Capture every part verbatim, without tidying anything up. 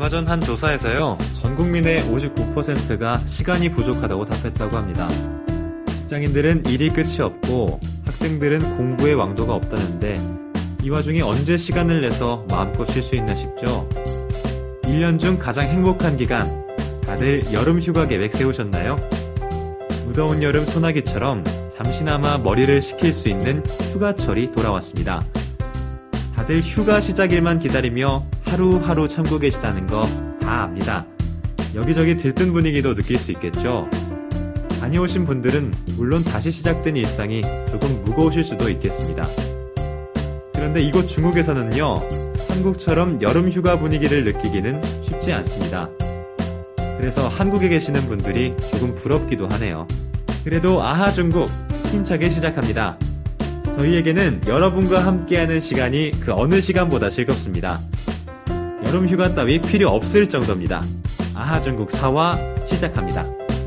전 한 조사에서요, 전 국민의 오십구 퍼센트가 시간이 부족하다고 답했다고 합니다. 직장인들은 일이 끝이 없고 학생들은 공부의 왕도가 없다는데 이 와중에 언제 시간을 내서 마음껏 쉴 수 있나 싶죠. 일 년 중 가장 행복한 기간, 다들 여름 휴가 계획 세우셨나요? 무더운 여름 소나기처럼 잠시나마 머리를 식힐 수 있는 휴가철이 돌아왔습니다. 다들 휴가 시작일만 기다리며 하루하루 참고 계시다는 거 다 압니다. 여기저기 들뜬 분위기도 느낄 수 있겠죠. 다녀오신 분들은 물론 다시 시작된 일상이 조금 무거우실 수도 있겠습니다. 그런데 이곳 중국에서는요, 한국처럼 여름 휴가 분위기를 느끼기는 쉽지 않습니다. 그래서 한국에 계시는 분들이 조금 부럽기도 하네요. 그래도 아하 중국 힘차게 시작합니다. 저희에게는 여러분과 함께하는 시간이 그 어느 시간보다 즐겁습니다. 여름 휴가 따위 필요 없을 정도입니다. 아하 중국 사 화 시작합니다.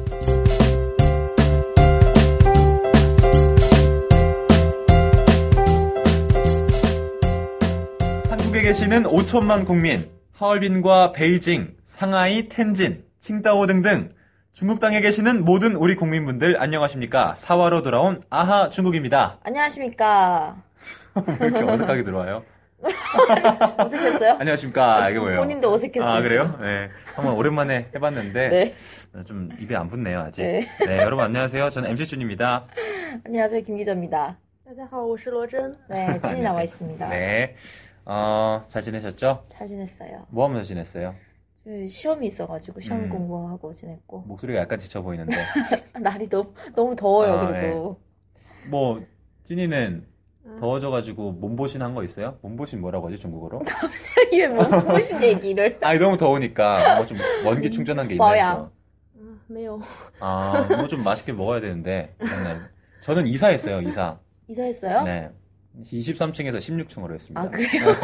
한국에 계시는 오천만 국민, 하얼빈과 베이징, 상하이, 텐진, 칭다오 등등 중국 땅에 계시는 모든 우리 국민분들 안녕하십니까? 사 화로 돌아온 아하 중국입니다. 안녕하십니까? 왜 이렇게 어색하게 들어와요? 어색했어요? 안녕하십니까? 이게 뭐예요? 본인도 어색했어요. 아, 그래요? 네. 한번 오랜만에 해봤는데 네. 좀 입에 안 붙네요, 아직. 네. 네, 여러분 안녕하세요. 저는 엠씨 준입니다. 안녕하세요, 김 기자입니다. 大家好，我是罗真。 네, 찐이 나와 있습니다. 네. 어, 잘 지내셨죠? 잘 지냈어요. 뭐 하면서 지냈어요? 저 시험이 있어가지고 시험 음. 공부하고 지냈고. 목소리가 약간 지쳐 보이는데. 날이 너무, 너무 더워요, 아, 그리고. 뭐, 찐이는 더워져가지고 몸보신 한 거 있어요? 몸보신 뭐라고 하지, 중국어로? 갑자기 왜 몸보신 얘기를. 아니, 너무 더우니까 뭐 좀 원기 충전한 게 있나 뭐야? 해서. 嗯，没有。 아, 뭐 좀 맛있게 먹어야 되는데. 맨날. 저는 이사했어요, 이사. 이사했어요? 네. 이십삼 층에서 십육 층으로 했습니다. 아, 그래요?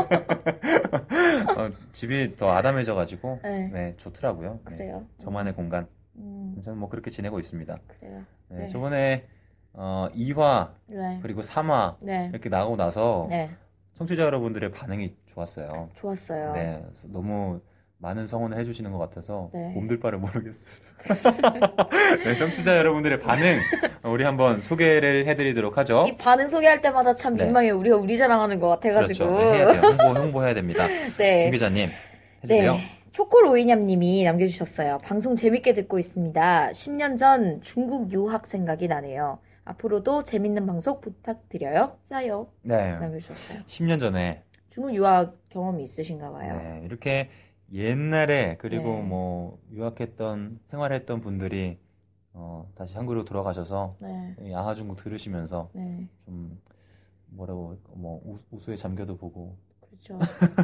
어, 집이 더 아담해져가지고, 네. 네, 좋더라고요. 네. 그래요? 저만의 공간. 음, 저는 뭐 그렇게 지내고 있습니다. 그래요. 네, 네. 저번에, 어, 이 화, 네. 그리고 삼 화, 네. 이렇게 나오고 나서, 네. 청취자 여러분들의 반응이 좋았어요. 좋았어요. 네, 그래서 너무 많은 성원을 해주시는 것 같아서, 네. 몸둘 바를 모르겠습니다. 네, 청취자 여러분들의 반응, 우리 한번 소개를 해드리도록 하죠. 이 반응 소개할 때마다 참 네. 민망해요. 우리가 우리 자랑하는 것 같아가지고. 그렇죠. 네, 해야 돼요. 홍보, 홍보해야 됩니다. 네. 김 기자님, 해주세요. 네. 초코로이냠님이 남겨주셨어요. 방송 재밌게 듣고 있습니다. 십 년 전 중국 유학 생각이 나네요. 앞으로도 재밌는 방송 부탁드려요. 짜요. 네. 남겨주셨어요. 십 년 전에, 중국 유학 경험이 있으신가 봐요. 네, 이렇게 옛날에, 그리고 네. 뭐, 유학했던, 생활했던 분들이, 어, 다시 한국으로 돌아가셔서, 네. 이 아하중국 들으시면서, 네. 좀, 뭐라고, 뭐, 우, 우수에 잠겨도 보고, 그렇죠.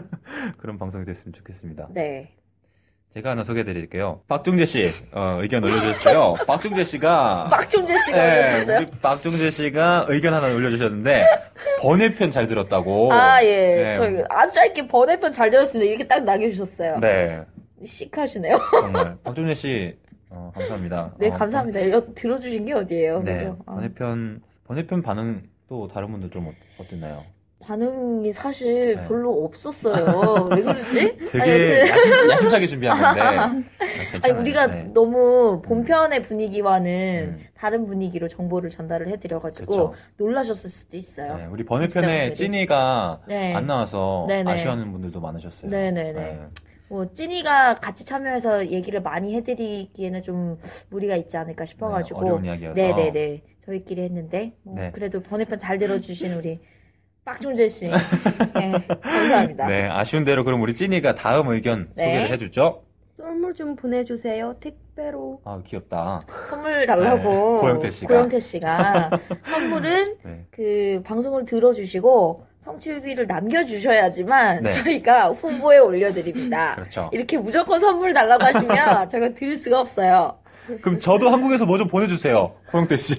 그런 방송이 됐으면 좋겠습니다. 네. 제가 하나 소개해 드릴게요. 박종재 씨, 어, 의견 올려주셨어요. 박종재 씨가, 박종재 씨가 네, 올려주셨어요? 우리 박종재 씨가 의견 하나 올려주셨는데, 번외편 잘 들었다고. 아, 예. 네. 저 아주 짧게 번외편 잘 들었습니다. 이렇게 딱 남겨주셨어요. 네, 시크하시네요. 정말. 박종재 씨, 어, 감사합니다. 네, 어, 감사합니다. 이거 들어주신 게 어디예요? 네, 그죠? 아. 번외편, 번외편 반응도 다른 분들 좀 어- 어땠나요? 반응이 사실 네. 별로 없었어요. 왜 그러지? 되게 아니, 여튼- 야심, 야심차게 준비한 건데. 아, 아니, 괜찮아요. 우리가 네. 너무 본편의 분위기와는 음. 다른 분위기로 정보를 전달을 해드려가지고 그쵸. 놀라셨을 수도 있어요. 네, 우리 번외편에 청취자분들이. 찐이가 네. 안 나와서 네네. 아쉬워하는 분들도 많으셨어요. 네네네. 뭐 찐이가 같이 참여해서 얘기를 많이 해드리기에는 좀 무리가 있지 않을까 싶어가지고 네, 어려운 이야기여서. 네네네 저희끼리 했는데 뭐 네. 그래도 번외편 잘 들어주신 우리 박종재 씨 네, 감사합니다. 네, 아쉬운 대로 그럼 우리 찐이가 다음 의견 네. 소개를 해주죠. 선물 좀 보내주세요. 택배로. 아, 귀엽다. 선물 달라고 네, 고영태 씨가. 고영태 씨가 선물은 네. 그 방송을 들어주시고 성취후기를 남겨주셔야지만 네. 저희가 후보에 올려드립니다. 그렇죠. 이렇게 무조건 선물 달라고 하시면 저희가 드릴 수가 없어요. 그럼 저도 한국에서 뭐 좀 보내주세요. 고영태 씨.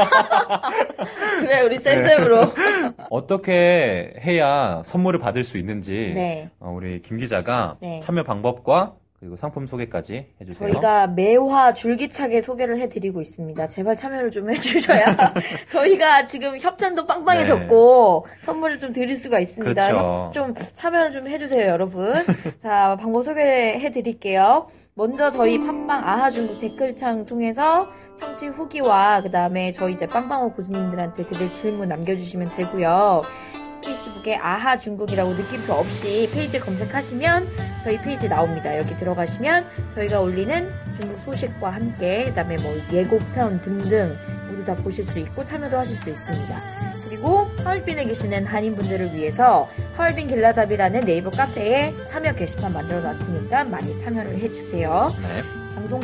그래 우리 쌤쌤으로 어떻게 해야 선물을 받을 수 있는지 네. 어, 우리 김 기자가 네. 참여 방법과 그리고 상품 소개까지 해주세요. 저희가 매화 줄기차게 소개를 해드리고 있습니다. 제발 참여를 좀 해주셔야 저희가 지금 협찬도 빵빵해졌고 네. 선물을 좀 드릴 수가 있습니다. 그렇죠. 좀 참여를 좀 해주세요, 여러분. 자, 방법 소개해드릴게요. 먼저 저희 팟빵 아하중국 댓글창 통해서 청취 후기와 그 다음에 저희 이제 빵빵호 고수님들한테 드릴 질문 남겨주시면 되고요. 페이스북에 아하중국이라고 느낌표 없이 페이지 검색하시면 저희 페이지 나옵니다. 여기 들어가시면 저희가 올리는 중국 소식과 함께 그 다음에 뭐 예고편 등등 모두 다 보실 수 있고 참여도 하실 수 있습니다. 그리고 하얼빈에 계시는 한인분들을 위해서 하얼빈 길라잡이라는 네이버 카페에 참여 게시판 만들어 놨으니까 많이 참여를 해주세요. 네. 방송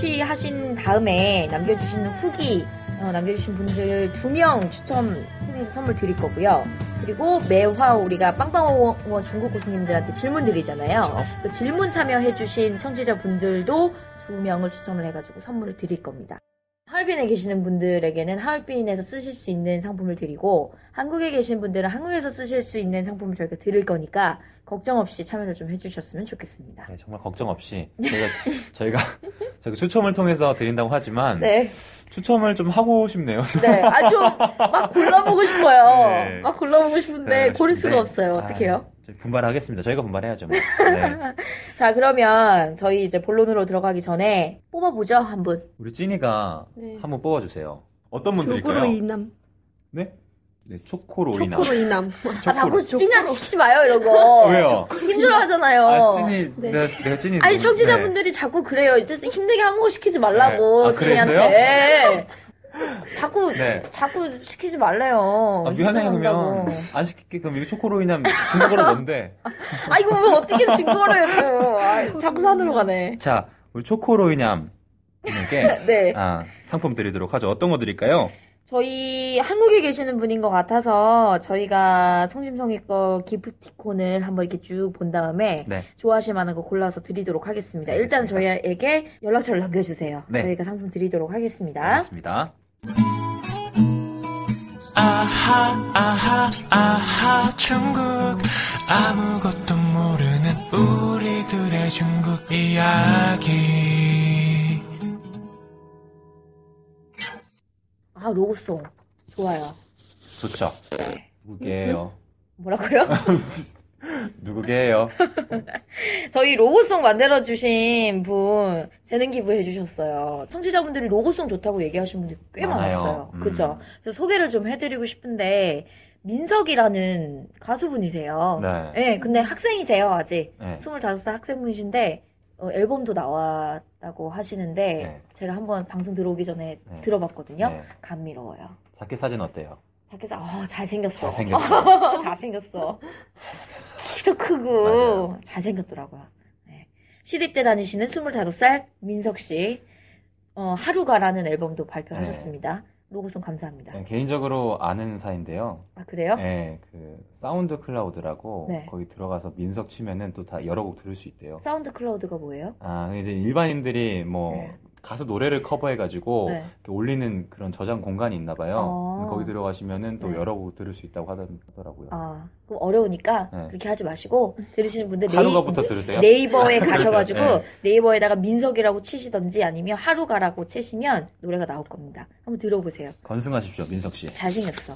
청취하신 다음에 남겨주시는 후기 어, 남겨주신 분들 두 명 추첨 통해서 선물 드릴 거고요. 그리고 매화 우리가 빵빵호 중국 고수님들한테 질문 드리잖아요. 그렇죠. 그 질문 참여해주신 청취자분들도 두 명을 추첨을 해가지고 선물을 드릴 겁니다. 하얼빈에 계시는 분들에게는 하얼빈에서 쓰실 수 있는 상품을 드리고 한국에 계신 분들은 한국에서 쓰실 수 있는 상품을 저희가 드릴 거니까 걱정 없이 참여를 좀 해주셨으면 좋겠습니다. 네, 정말 걱정 없이 저희가 저희가, 저희가 추첨을 통해서 드린다고 하지만 네. 추첨을 좀 하고 싶네요. 네, 아주 막 골라보고 싶어요. 네. 막 골라보고 싶은데 네, 고를 수가 네. 없어요. 어떡해요? 아, 저희 분발하겠습니다. 저희가 분발해야죠. 뭐. 네. 자, 그러면 저희 이제 본론으로 들어가기 전에 뽑아보죠, 한 분. 우리 찐이가 네. 한번 뽑아주세요. 어떤 분 초코로 드릴까요? 이남. 네? 네, 초코로이나. 초코로 이남. 아, 자꾸 찐이한테 시키지 마요, 이런 거. 왜요? 힘들어 하잖아요. 아, 찐이, 네. 내가, 내가 찐이. 아니, 누- 청취자분들이 자꾸 그래요. 이제 힘들게 한국어 시키지 말라고, 네. 아, 찐이한테. 자꾸, 네. 자꾸 시키지 말래요. 아, 미안해요, 힘들어한다고. 그러면. 안 시킬게. 그럼 이거 초코로이나 증거로 뭔데? 아, 이거 왜 어떻게 증거를 해요. 아, 자꾸 산으로 가네. 자, 우리 초코로이냠 분에게 네. 아, 상품 드리도록 하죠. 어떤 거 드릴까요? 저희 한국에 계시는 분인 것 같아서 저희가 성심성의껏 기프티콘을 한번 이렇게 쭉 본 다음에 네. 좋아하실 만한 거 골라서 드리도록 하겠습니다. 일단 알겠습니다. 저희에게 연락처를 남겨주세요. 네. 저희가 상품 드리도록 하겠습니다. 알겠습니다. 아하 아하 아하 중국 아무것도 모르는 우리들의 중국 이야기. 아, 로고송. 좋아요. 좋죠. 누구게요? 뭐라고요? 누구게요? 저희 로고송 만들어주신 분 재능 기부해주셨어요. 청취자분들이 로고송 좋다고 얘기하신 분들이 꽤 많아요. 많았어요. 음. 그죠? 그래서 소개를 좀 해드리고 싶은데 민석이라는 가수분이세요. 네. 네, 근데 학생이세요, 아직. 네. 스물다섯 살 학생분이신데 어, 앨범도 나왔다고 하시는데 네. 제가 한번 방송 들어오기 전에 네. 들어봤거든요. 네. 감미로워요. 자켓 사진 어때요? 자켓, 어, 잘생겼어. 잘생겼죠? 잘생겼어. 잘생겼어. 키도 크고 맞아요. 잘생겼더라고요. 네. 시립대 다니시는 스물다섯 살 민석 씨, 어, 하루가라는 앨범도 발표하셨습니다. 로고송 감사합니다. 네, 개인적으로 아는 사이인데요. 아, 그래요? 네, 그 사운드 클라우드라고 네. 거기 들어가서 민석 치면은 또 다 여러 곡 들을 수 있대요. 사운드 클라우드가 뭐예요? 아, 이제 일반인들이 뭐 네. 가수 노래를 커버해가지고 네. 이렇게 올리는 그런 저장 공간이 있나 봐요. 어. 거기 들어가시면은 또 네. 여러 곡 들을 수 있다고 하더- 하더라고요. 아, 그럼 어려우니까 네. 그렇게 하지 마시고 들으시는 분들 하루가부터 들으세요? 네이버에 가셔가지고 네. 네이버에다가 민석이라고 치시던지 아니면 하루가라고 치시면 노래가 나올 겁니다. 한번 들어보세요. 건승하십시오, 민석 씨. 잘생겼어.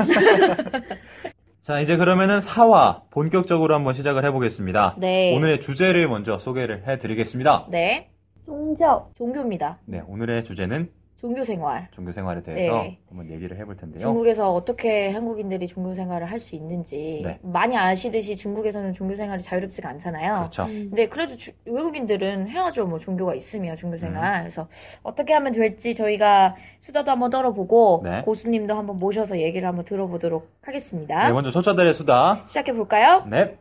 자, 이제 그러면은 사 화 본격적으로 한번 시작을 해보겠습니다. 네. 오늘의 주제를 먼저 소개를 해드리겠습니다. 네. 종교. 종교입니다. 네, 오늘의 주제는 종교생활. 종교 생활에 대해서 네. 한번 얘기를 해볼 텐데요. 중국에서 어떻게 한국인들이 종교생활을 할 수 있는지 네. 많이 아시듯이 중국에서는 종교생활이 자유롭지가 않잖아요. 그렇죠. 근데 그래도 주- 외국인들은 해야죠. 뭐 종교가 있으면 종교생활. 음. 그래서 어떻게 하면 될지 저희가 수다도 한번 떨어보고 네. 고수님도 한번 모셔서 얘기를 한번 들어보도록 하겠습니다. 네, 먼저 초짜들의 수다. 시작해 볼까요? 네.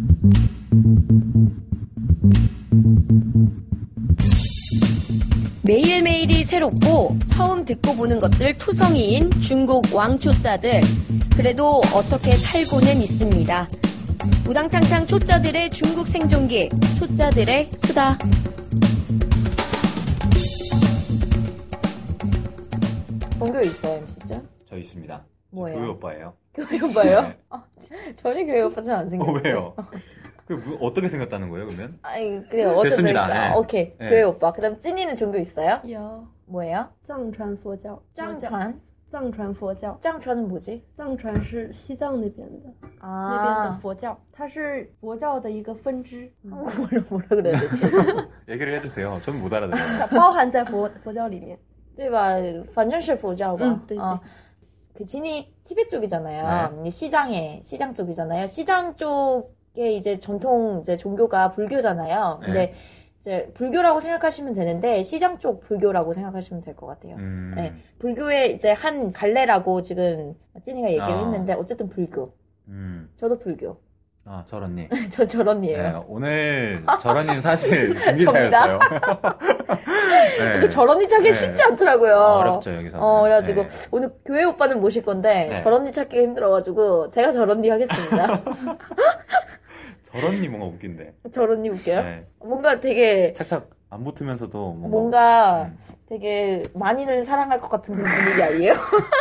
매일매일이 새롭고 처음 듣고 보는 것들 투성이인 중국 왕초짜들. 그래도 어떻게 살고는 있습니다. 우당탕탕 초짜들의 중국 생존기, 초짜들의 수다. 종교 있어요, 엠씨죠? 저 있습니다. 저 뭐예요? 교회 오빠예요. 교회 오빠예요? 네. 전혀 교회 오빠처럼 안 생겼어요. 어, 왜요? 그 무- 어떻게 생겼다는 거예요, 그러면? 아니, 그래요. 어쨌든. 됐습니다. 그러니까. 네. 오케이. 네. 교회 오빠. 그 다음 찐이는 종교 있어요? 有 뭐예요? 藏传佛教，佛教 짱传? 藏传佛教， 짱传은 뭐지? 藏传是西藏那边的那边的 아, 佛教，它是佛教的一个分支， 한국말로 뭐라 그래야 되지? 얘기를 해주세요. 저는 못 알아들어요. 它包含在佛佛教里面。 对吧? 反正是佛教吧. 응, 对, 어. 그 진이 티베트 쪽이잖아요. 이 시장에 시장 쪽이잖아요. 시장 쪽에 이제 전통 이제 종교가 불교잖아요. 근데 네. 이제 불교라고 생각하시면 되는데 시장 쪽 불교라고 생각하시면 될 것 같아요. 음, 네. 불교의 이제 한 갈래라고 지금 찐이가 얘기를 아. 했는데 어쨌든 불교. 음. 저도 불교. 아, 저런니. 저 저런이에요. 네, 오늘 저런이는 사실 김기자였어요. 네. 이게 저런이 찾기 네. 쉽지 않더라고요. 어, 어렵죠, 여기서. 어, 그래가지고 오늘 교회 오빠는 모실 건데 네. 저런이 찾기가 힘들어가지고 제가 저런니 하겠습니다. 저런니 뭔가 웃긴데. 저런니 웃겨요? 네. 뭔가 되게 착착 안 붙으면서도 뭔가. 뭔가 음, 되게 많이를 사랑할 것 같은 그런 분위기 아니에요?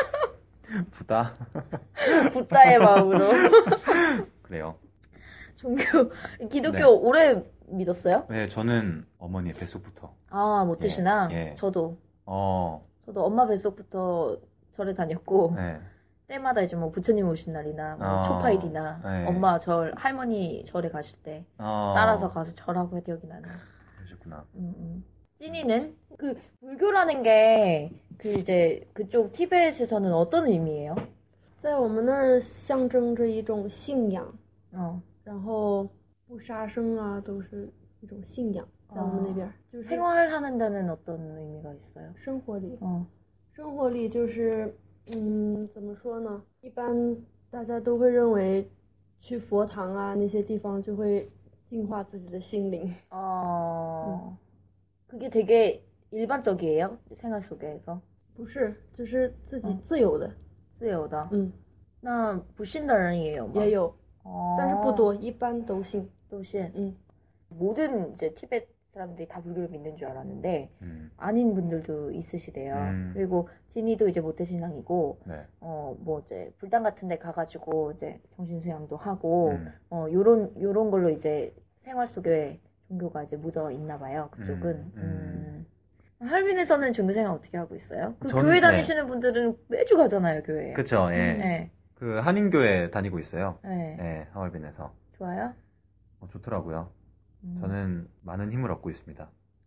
부다. 붓다의 마음으로. 그래요. 종교 기독교 네. 오래 믿었어요? 네, 저는 어머니의 뱃속부터. 아, 못 드시나? 예, 예. 저도 어, 저도 엄마 뱃속부터 절에 다녔고 네. 때마다 이제 뭐 부처님 오신 날이나 뭐 어, 초파일이나 네. 엄마 절 할머니 절에 가실 때 어, 따라서 가서 절하고 기억이 나네. 그러셨구나. 음, 음. 찐이는 그 불교라는 게 그 이제 그쪽 티베트에서는 어떤 의미예요? 在我们那儿象征着一种信仰， 어. 然后不杀生啊，都是一种信仰，在我们那边、就是 생활하는 데는 어떤 의미가 있어요? 生活里， 어. 生活里就是，嗯，怎么说呢？一般大家都会认为去佛堂啊那些地方就会净化自己的心灵。 어. 그게 되게 일반적이에요? 생활 속에서? 不是，就是自己嗯自由的， 自由的. 嗯， 那不信的人也有吗? 也有， 어. 但是不多，一般都信。 都信. 음. 모든 이제 티베트 사람들이 다 불교를 믿는 줄 알았는데 음, 아닌 분들도 있으시대요. 음. 그리고 진이도 이제 모태신앙이고 네. 어 뭐 이제 불당 같은 데 가가지고 이제 정신 수양도 하고 음, 어 요런 요런 걸로 이제 생활 속에 종교가 이제 묻어 있나 봐요. 그쪽은. 음, 음. 음. 할빈에서는 종교 생활 어떻게 하고 있어요? 그 전- 교회 네. 다니시는 분들은 매주 가잖아요, 교회에. 그쵸, 예. 네. 그 한인교회 다니고 있어요. 네. 예, 하얼빈에서. 좋아요? 어, 좋더라고요. 음. 저는 많은 힘을 얻고 있습니다.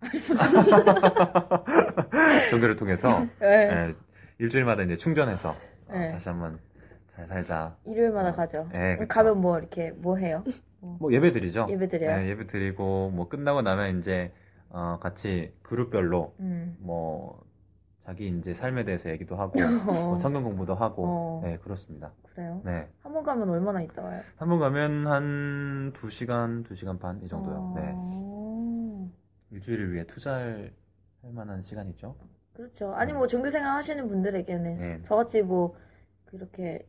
종교를 통해서 네. 예, 일주일마다 이제 충전해서 어, 네. 다시 한번 잘 살자. 일요일마다 가죠. 예, 그쵸. 가면 뭐 이렇게 뭐 해요? 뭐 예배 드리죠. 예배 드려요? 예, 예배 드리고 뭐 끝나고 나면 이제 어, 같이 그룹별로 음. 뭐 자기 이제 삶에 대해서 얘기도 하고 뭐 성경 공부도 하고 어. 네, 그렇습니다. 그래요? 네. 한 번 가면 얼마나 있다 와요? 한 번 가면 한 두 시간, 두 시간 반 이 정도요. 네. 어... 일주일을 위해 투자할 할 만한 시간이죠. 그렇죠. 아니 뭐 종교생활 하시는 분들에게는 네. 저같이 뭐 그렇게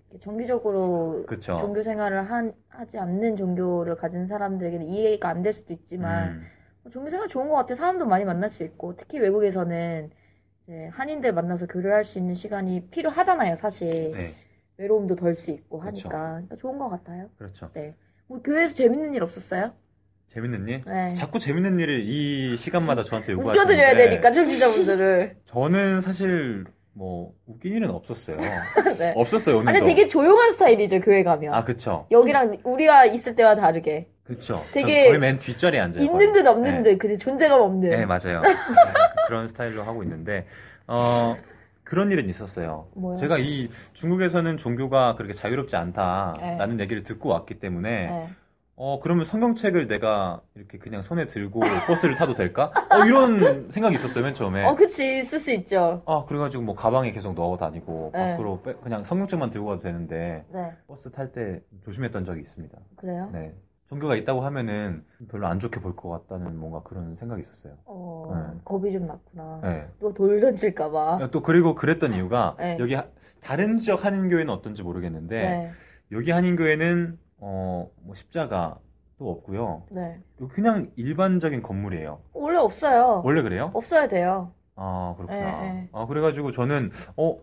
정기적으로 그쵸. 종교생활을 한, 하지 않는 종교를 가진 사람들에게는 이해가 안 될 수도 있지만 음, 뭐 종교생활 좋은 것 같아요. 사람도 많이 만날 수 있고 특히 외국에서는 이제 한인들 만나서 교류할 수 있는 시간이 필요하잖아요. 사실 네, 외로움도 덜 수 있고 그쵸. 하니까 그러니까 좋은 것 같아요. 그렇죠. 네. 뭐 교회에서 재밌는 일 없었어요? 재밌는 일? 네. 자꾸 재밌는 일을 이 시간마다 저한테 요구하시는데 웃겨드려야 되니까 청취자분들을. 저는 사실 뭐 웃긴 일은 없었어요. 네. 없었어요, 오늘도. 아니 되게 조용한 스타일이죠 교회 가면. 아, 그쵸. 여기랑 우리가 있을 때와 다르게 그쵸. 되게 저 거의 맨 뒷자리에 앉아요. 있는 거의. 듯 없는 네. 듯 그 존재감 없는. 네, 맞아요. 네, 그런 스타일로 하고 있는데, 어, 그런 일은 있었어요. 뭐요? 제가 이 중국에서는 종교가 그렇게 자유롭지 않다라는 네. 얘기를 듣고 왔기 때문에, 네. 어, 그러면 성경책을 내가 이렇게 그냥 손에 들고 버스를 타도 될까? 어, 이런 생각이 있었어요, 맨 처음에. 어 그치 있을 수 있죠. 아, 그래가지고 뭐 가방에 계속 넣어 다니고, 네. 밖으로 빼- 그냥 성경책만 들고 가도 되는데, 네. 버스 탈 때 조심했던 적이 있습니다. 그래요? 네. 종교가 있다고 하면은 별로 안 좋게 볼 것 같다는 뭔가 그런 생각이 있었어요. 어 네. 겁이 좀 났구나. 네. 또 돌 던질까봐. 또 그리고 그랬던 이유가 네. 여기 하- 다른 지역 한인교회는 어떤지 모르겠는데 네. 여기 한인교회는 어, 뭐 십자가 또 없고요. 네. 여기 그냥 일반적인 건물이에요. 원래 없어요. 원래 그래요? 없어야 돼요. 아, 그렇구나. 네, 네. 아, 그래가지고 저는 어,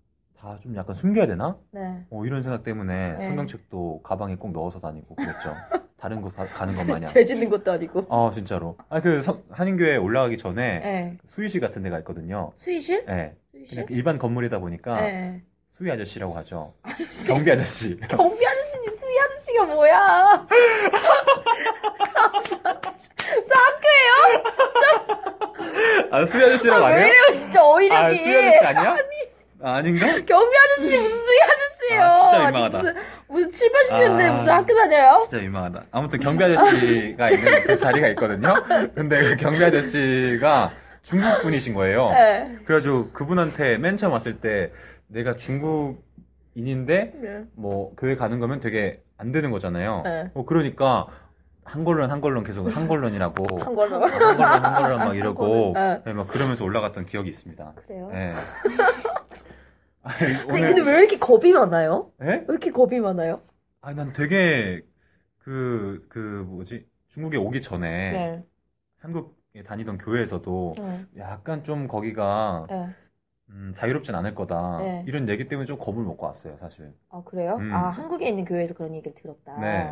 다 좀 약간 숨겨야 되나? 네. 어, 이런 생각 때문에 네. 성경책도 가방에 꼭 넣어서 다니고 그랬죠. 다른 곳 가- 가는 것 마냥. 죄 짓는 것도 아니고. 어, 진짜로. 아, 그 성- 한인교회 올라가기 전에 네. 수의실 같은 데가 있거든요. 수의실? 네. 수의실? 그냥 일반 건물이다 보니까 네. 수의 아저씨라고 하죠. 경비 아저씨. 경비 아저씨지 수의 아저씨가 뭐야? 사크예요? 아, 수의 아저씨라고 안 왜 해요? 이래요 진짜 아, 어이력이. 수의 아저씨 아니야? 아, 아닌가? 경비 아저씨 무슨 수의 아저씨예요? 아, 진짜 아니, 민망하다. 무슨 무슨 칠, 팔십 년대 아. 무슨 학교 다녀요? 진짜 민망하다. 아무튼 경비 아저씨가 있는 그 자리가 있거든요. 근데 그 경비 아저씨가 중국 분이신 거예요. 네. 그래가지고 그분한테 맨 처음 왔을 때 내가 중국인인데 네. 뭐 교회 가는 거면 되게 안 되는 거잖아요. 네. 어, 그러니까 한걸론 한걸론 계속 한걸론이라고 한 걸로. 한걸론 한걸론 막 이러고 네. 네, 막 그러면서 올라갔던 기억이 있습니다. 그래요? 네. 아니, 근데, 오늘 근데 왜 이렇게 겁이 많아요? 예? 왜 이렇게 겁이 많아요? 아니 난 되게 그 그 뭐지 중국에 오기 전에 네. 한국에 다니던 교회에서도 네. 약간 좀 거기가 네. 음, 자유롭진 않을 거다 네. 이런 얘기 때문에 좀 겁을 먹고 왔어요 사실. 아 그래요? 음. 아 한국에 있는 교회에서 그런 얘기를 들었다. 네.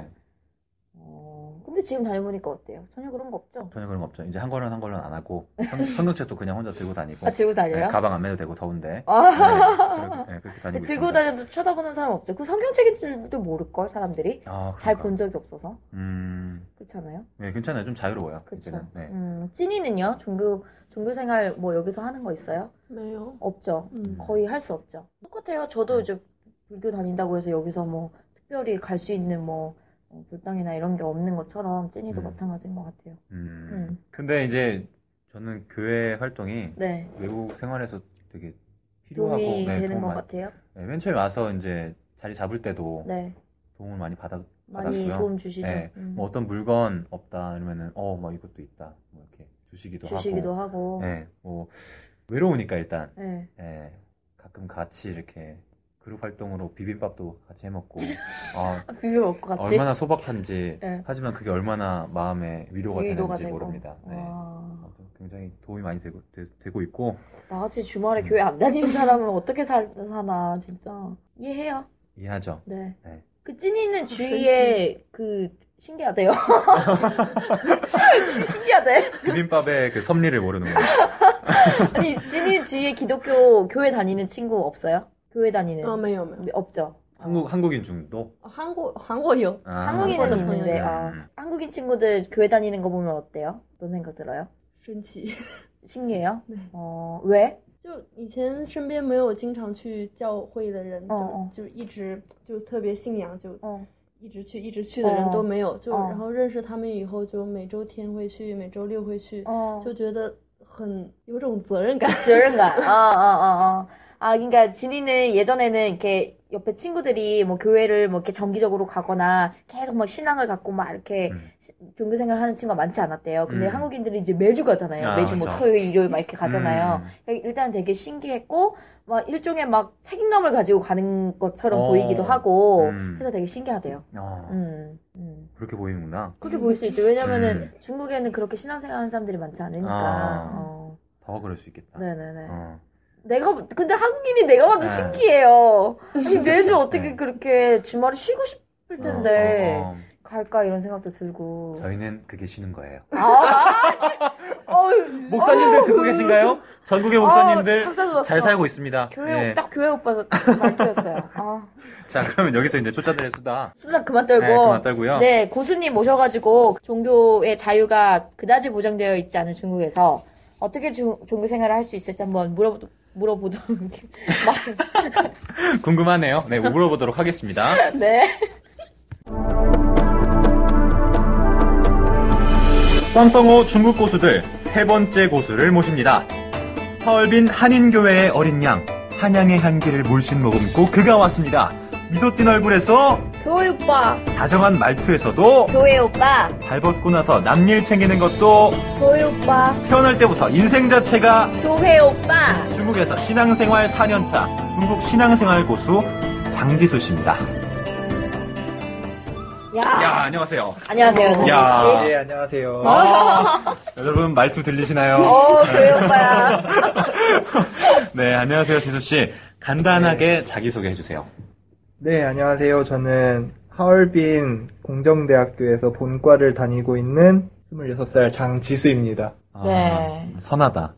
어, 근데 지금 다녀보니까 어때요? 전혀 그런 거 없죠? 전혀 그런 거 없죠. 이제 한 걸음 한 걸음 안 하고 성, 성경책도 그냥 혼자 들고 다니고 아 들고 다녀요? 네, 가방 안 매도 되고 더운데 아. 네, 그렇게, 네, 그렇게 다니고 들고 있습니다. 다녀도 쳐다보는 사람 없죠. 그 성경책인지도 모를걸 사람들이 아, 잘 그런가? 본 적이 없어서 음, 그렇잖아요. 네, 괜찮아요. 좀 자유로워요. 그렇죠. 이제는. 네. 음, 찐이는요? 종교 종교 생활 뭐 여기서 하는 거 있어요? 没有， 없죠. 음. 거의 할 수 없죠. 똑같아요. 저도 네. 이제 불교 다닌다고 해서 여기서 뭐 특별히 갈 수 있는 뭐 어, 불당이나 이런 게 없는 것처럼 찐이도 음. 마찬가지인 것 같아요. 음. 음. 근데 이제 저는 교회 활동이 네. 외국 생활에서 되게 필요하고 도움이 네, 되는 도움 것 많이- 같아요. 네, 맨 처음에 와서 이제 자리 잡을 때도 네. 도움을 많이 받아, 많이 받았고요. 도움 주시죠. 네, 음. 뭐 어떤 물건 없다 이러면은 어, 뭐 이것도 있다. 뭐 이렇게 주시기도, 주시기도 하고. 하고. 네, 뭐 외로우니까 일단 네. 예, 가끔 같이 이렇게 그룹 활동으로 비빔밥도 같이 해 먹고 아, 아, 비벼 먹고 같이. 얼마나 소박한지 네. 하지만 그게 얼마나 마음에 위로가, 위로가 되는지 되고. 모릅니다. 네. 와. 아무튼 굉장히 도움이 많이 되고, 되, 고 있고 나같이 주말에 음. 교회 안 다니는 사람은 어떻게 살, 사나 진짜 이해해요. 이해하죠. 네. 네. 그 찐이는 주위에 그 신기하대요. 신기하대. 비빔밥의 그 섭리를 모르는 거예요. 아니 찐이 주위에 기독교 교회 다니는 친구 없어요? 교회 다니는 啊，没有没有， 없죠. 한국 한국인 중도 韩国韩国有， 아, 한국인은 한국인 있는데 음. 아, 한국인 친구들 교회 다니는 거 보면 어때요? 어떤 생각 들어요? 神奇。 신기해요? 네. 어 왜? 就以前身边没有经常去教会的人，就、 哦哦就一直就特别信仰，就 어 一直去一直去的人都没有。就哦然后认识他们以后，就每周天会去，每周六会去， 어. 就觉得很有种责任感。 责任感. 어, 어, 어, 어. 아, 그러니까 진이는 예전에는 이렇게 옆에 친구들이 뭐 교회를 뭐 이렇게 정기적으로 가거나 계속 막 신앙을 갖고 막 이렇게 음. 시- 종교 생활을 하는 친구가 많지 않았대요. 근데 음. 한국인들은 이제 매주 가잖아요. 아, 매주 뭐 그쵸. 토요일, 일요일 막 이렇게 가잖아요. 음. 그러니까 일단 되게 신기했고 막 일종의 막 책임감을 가지고 가는 것처럼 어. 보이기도 하고 음. 해서 되게 신기하대요. 아, 음, 음. 그렇게 보이는구나. 그렇게 보일 수 있죠. 왜냐면은 음. 중국에는 그렇게 신앙생활 하는 사람들이 많지 않으니까. 아. 어. 더 그럴 수 있겠다. 네네네. 어. 내가, 근데 한국인이 내가 봐도 네. 신기해요. 아니, 매주 어떻게 네. 그렇게 주말에 쉬고 싶을 텐데, 어, 어, 어. 갈까 이런 생각도 들고. 저희는 그게 쉬는 거예요. 아, 어휴, 목사님들 어휴. 듣고 계신가요? 전국의 목사님들 아, 박사 돋았어. 잘 살고 있습니다. 교회, 네. 딱 교회 오빠 말투였어요. 아, 자, 그러면 여기서 이제 초짜들의 수다. 수다 그만 떨고. 네, 그만 떨고요. 네, 고수님 모셔가지고 종교의 자유가 그다지 보장되어 있지 않은 중국에서 어떻게 주, 종교 생활을 할 수 있을지 한번 물어보, 물어보도록. 궁금하네요. 네, 물어보도록 하겠습니다. 네. 빵빵호 중국 고수들 세 번째 고수를 모십니다. 하얼빈 한인교회의 어린 양, 찬양의 향기를 물씬 머금고 그가 왔습니다. 미소 띤 얼굴에서 교회 오빠, 다정한 말투에서도 교회 오빠, 발 벗고 나서 남일 챙기는 것도 교회 오빠, 태어날 때부터 인생 자체가 교회 오빠. 중국에서 신앙생활 사 년차 중국 신앙생활 고수 장지수 씨입니다. 야, 야, 안녕하세요. 안녕하세요, 장지 야. 씨. 네, 안녕하세요. 아, 여러분 말투 들리시나요? 어, 교회 오빠야. 네, 안녕하세요, 지수 씨. 간단하게 자기소개 해주세요. 네, 안녕하세요. 저는 하얼빈 공정대학교에서 본과를 다니고 있는 스물여섯 살 장지수입니다. 아, 네. 선하다.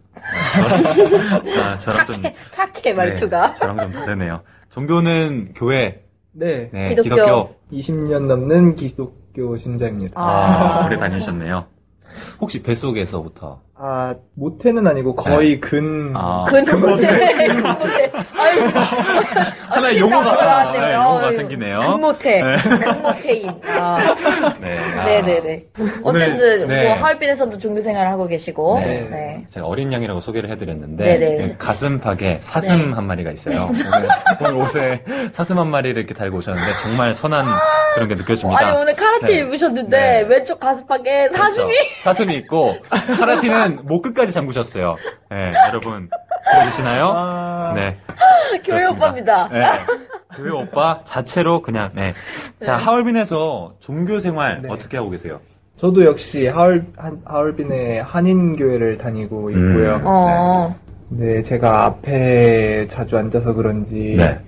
아, 저랑 좀 착해, 착해 말투가. 네, 저랑 좀 다르네요. 종교는 교회. 네. 네, 기독교. 기독교. 이십 년 넘는 기독교 신자입니다. 아, 오래 다니셨네요. 혹시 뱃속에서부터? 아, 모태는 아니고 거의 근, 아, 근모태. 근모태. 아유, 하나의 아, 용어가, 나왔네요. 네, 용어가 아유, 생기네요. 근모태. 네. 근모태인. 아. 네. 아. 네네네. 오늘, 어쨌든, 네. 뭐, 하얼빈에서도 종교 생활을 하고 계시고. 네. 네. 제가 어린 양이라고 소개를 해드렸는데 네네. 가슴팍에 사슴 네. 한 마리가 있어요. 오늘, 오늘 옷에 사슴 한 마리를 이렇게 달고 오셨는데 정말 선한 그런 게 느껴집니다. 아니, 오늘 카라티 네. 입으셨는데, 네. 왼쪽 가슴팍에 사슴이. 그렇죠. 사슴이 있고 카라티는 목 끝까지 잠그셨어요. 네, 여러분 들어주시나요? 아, 네. 교회 그렇습니다. 오빠입니다. 네. 교회 오빠 자체로 그냥 네. 자, 하얼빈에서 종교 생활 네. 어떻게 하고 계세요? 저도 역시 하얼, 한, 하얼빈의 한인교회를 다니고 있고요. 음. 어. 네. 네, 제가 앞에 자주 앉아서 그런지. 네.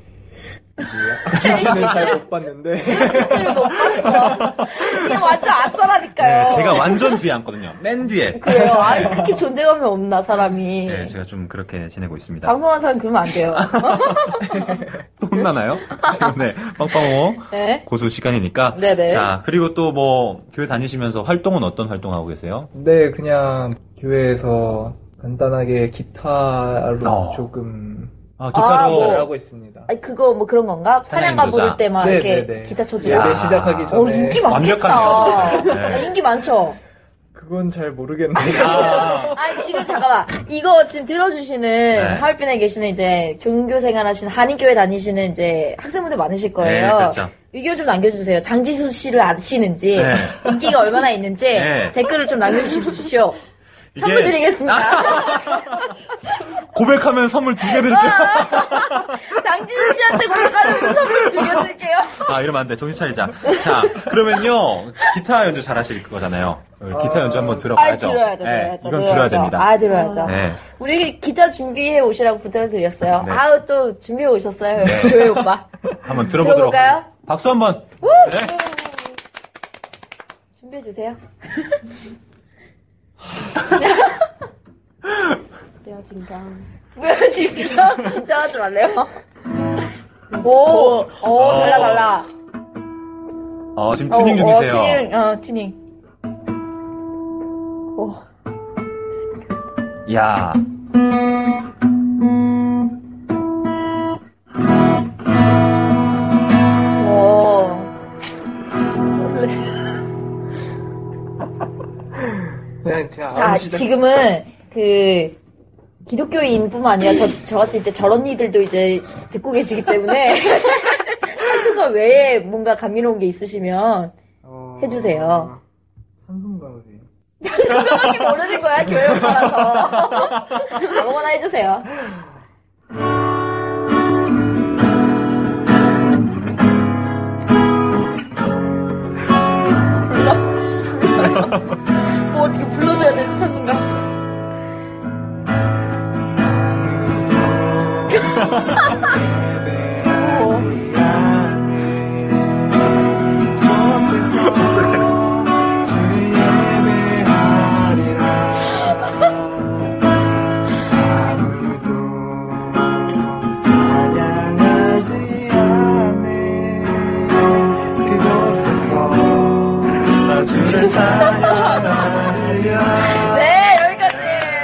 정신을 잘 못 봤는데. 실제로 못 봤어. 지금 완전 아싸라니까요. 네, 제가 완전 뒤에 앉거든요. 맨 뒤에. 그래요. 아니, 그렇게 존재감이 없나, 사람이. 네, 제가 좀 그렇게 지내고 있습니다. 방송하는 사람 그러면 안 돼요. 또 혼나나요? 지금 네, 빵빵호 네. 고수 시간이니까. 네네. 자, 그리고 또 뭐 교회 다니시면서 활동은 어떤 활동하고 계세요? 네, 그냥 교회에서 간단하게 기타로 어. 조금 아, 기타로. 아, 뭐. 하고 있습니다. 아니, 그거 뭐 그런 건가? 찬양 찬양가 인도자. 부를 때 막 네, 이렇게 네, 네. 기타 쳐주고. 야. 예배 시작하기 어, 전에. 인기 많겠다. 완벽하네요. 네. 아, 인기 많죠? 그건 잘 모르겠는데. 아, 아니, 지금 잠깐만. 이거 지금 들어주시는, 네. 하얼빈에 계시는 이제, 종교 생활 하시는, 한인교회 다니시는 이제, 학생분들 많으실 거예요. 네, 그렇죠. 의견 좀 남겨주세요. 장지수 씨를 아시는지, 네. 인기가 얼마나 있는지, 네. 댓글을 좀 남겨주십시오. 이게- 선물 드리겠습니다. 고백하면 선물 두 개 드릴게요. 장지수 씨한테 고백하는 선물 두 개 드릴게요. 아, 이러면 안 돼. 정신 차리자. 자, 그러면요. 기타 연주 잘하실 거잖아요. 기타 연주 한번 아, 들어봐야죠. 들어야죠, 네, 들어야죠. 이건 들어야죠. 들어야 됩니다. 아, 들어야죠. 네. 우리 기타 준비해 오시라고 부탁을 드렸어요. 네. 아우, 또 준비해 오셨어요. 네. 교회 오빠. 한번 들어보도록 들어볼까요? 하겠습니다. 박수 한번. 네. 준비해 주세요. 不要紧张。 뭐야, 진짜? 긴장하지 말래요? 오, 오, 달라, 달라. 어, 지금 튜닝 중이세요. 어, 튜닝, 어, 튜닝. 오. 야. 오. 그냥 제가 자, 아무 시작- 지금은 그 기독교인뿐만 아니라 저 저같이 이제 저런 이들도 이제 듣고 계시기 때문에 찬송가 외에 뭔가 감미로운 게 있으시면 어, 해주세요. 찬송가우세요. 찬송가밖에 모르는 거야 교회 오빠라서 아무거나 해주세요. 불러 뭐 어떻게 불러줘야 되지 찬송가? 네, 여기까지.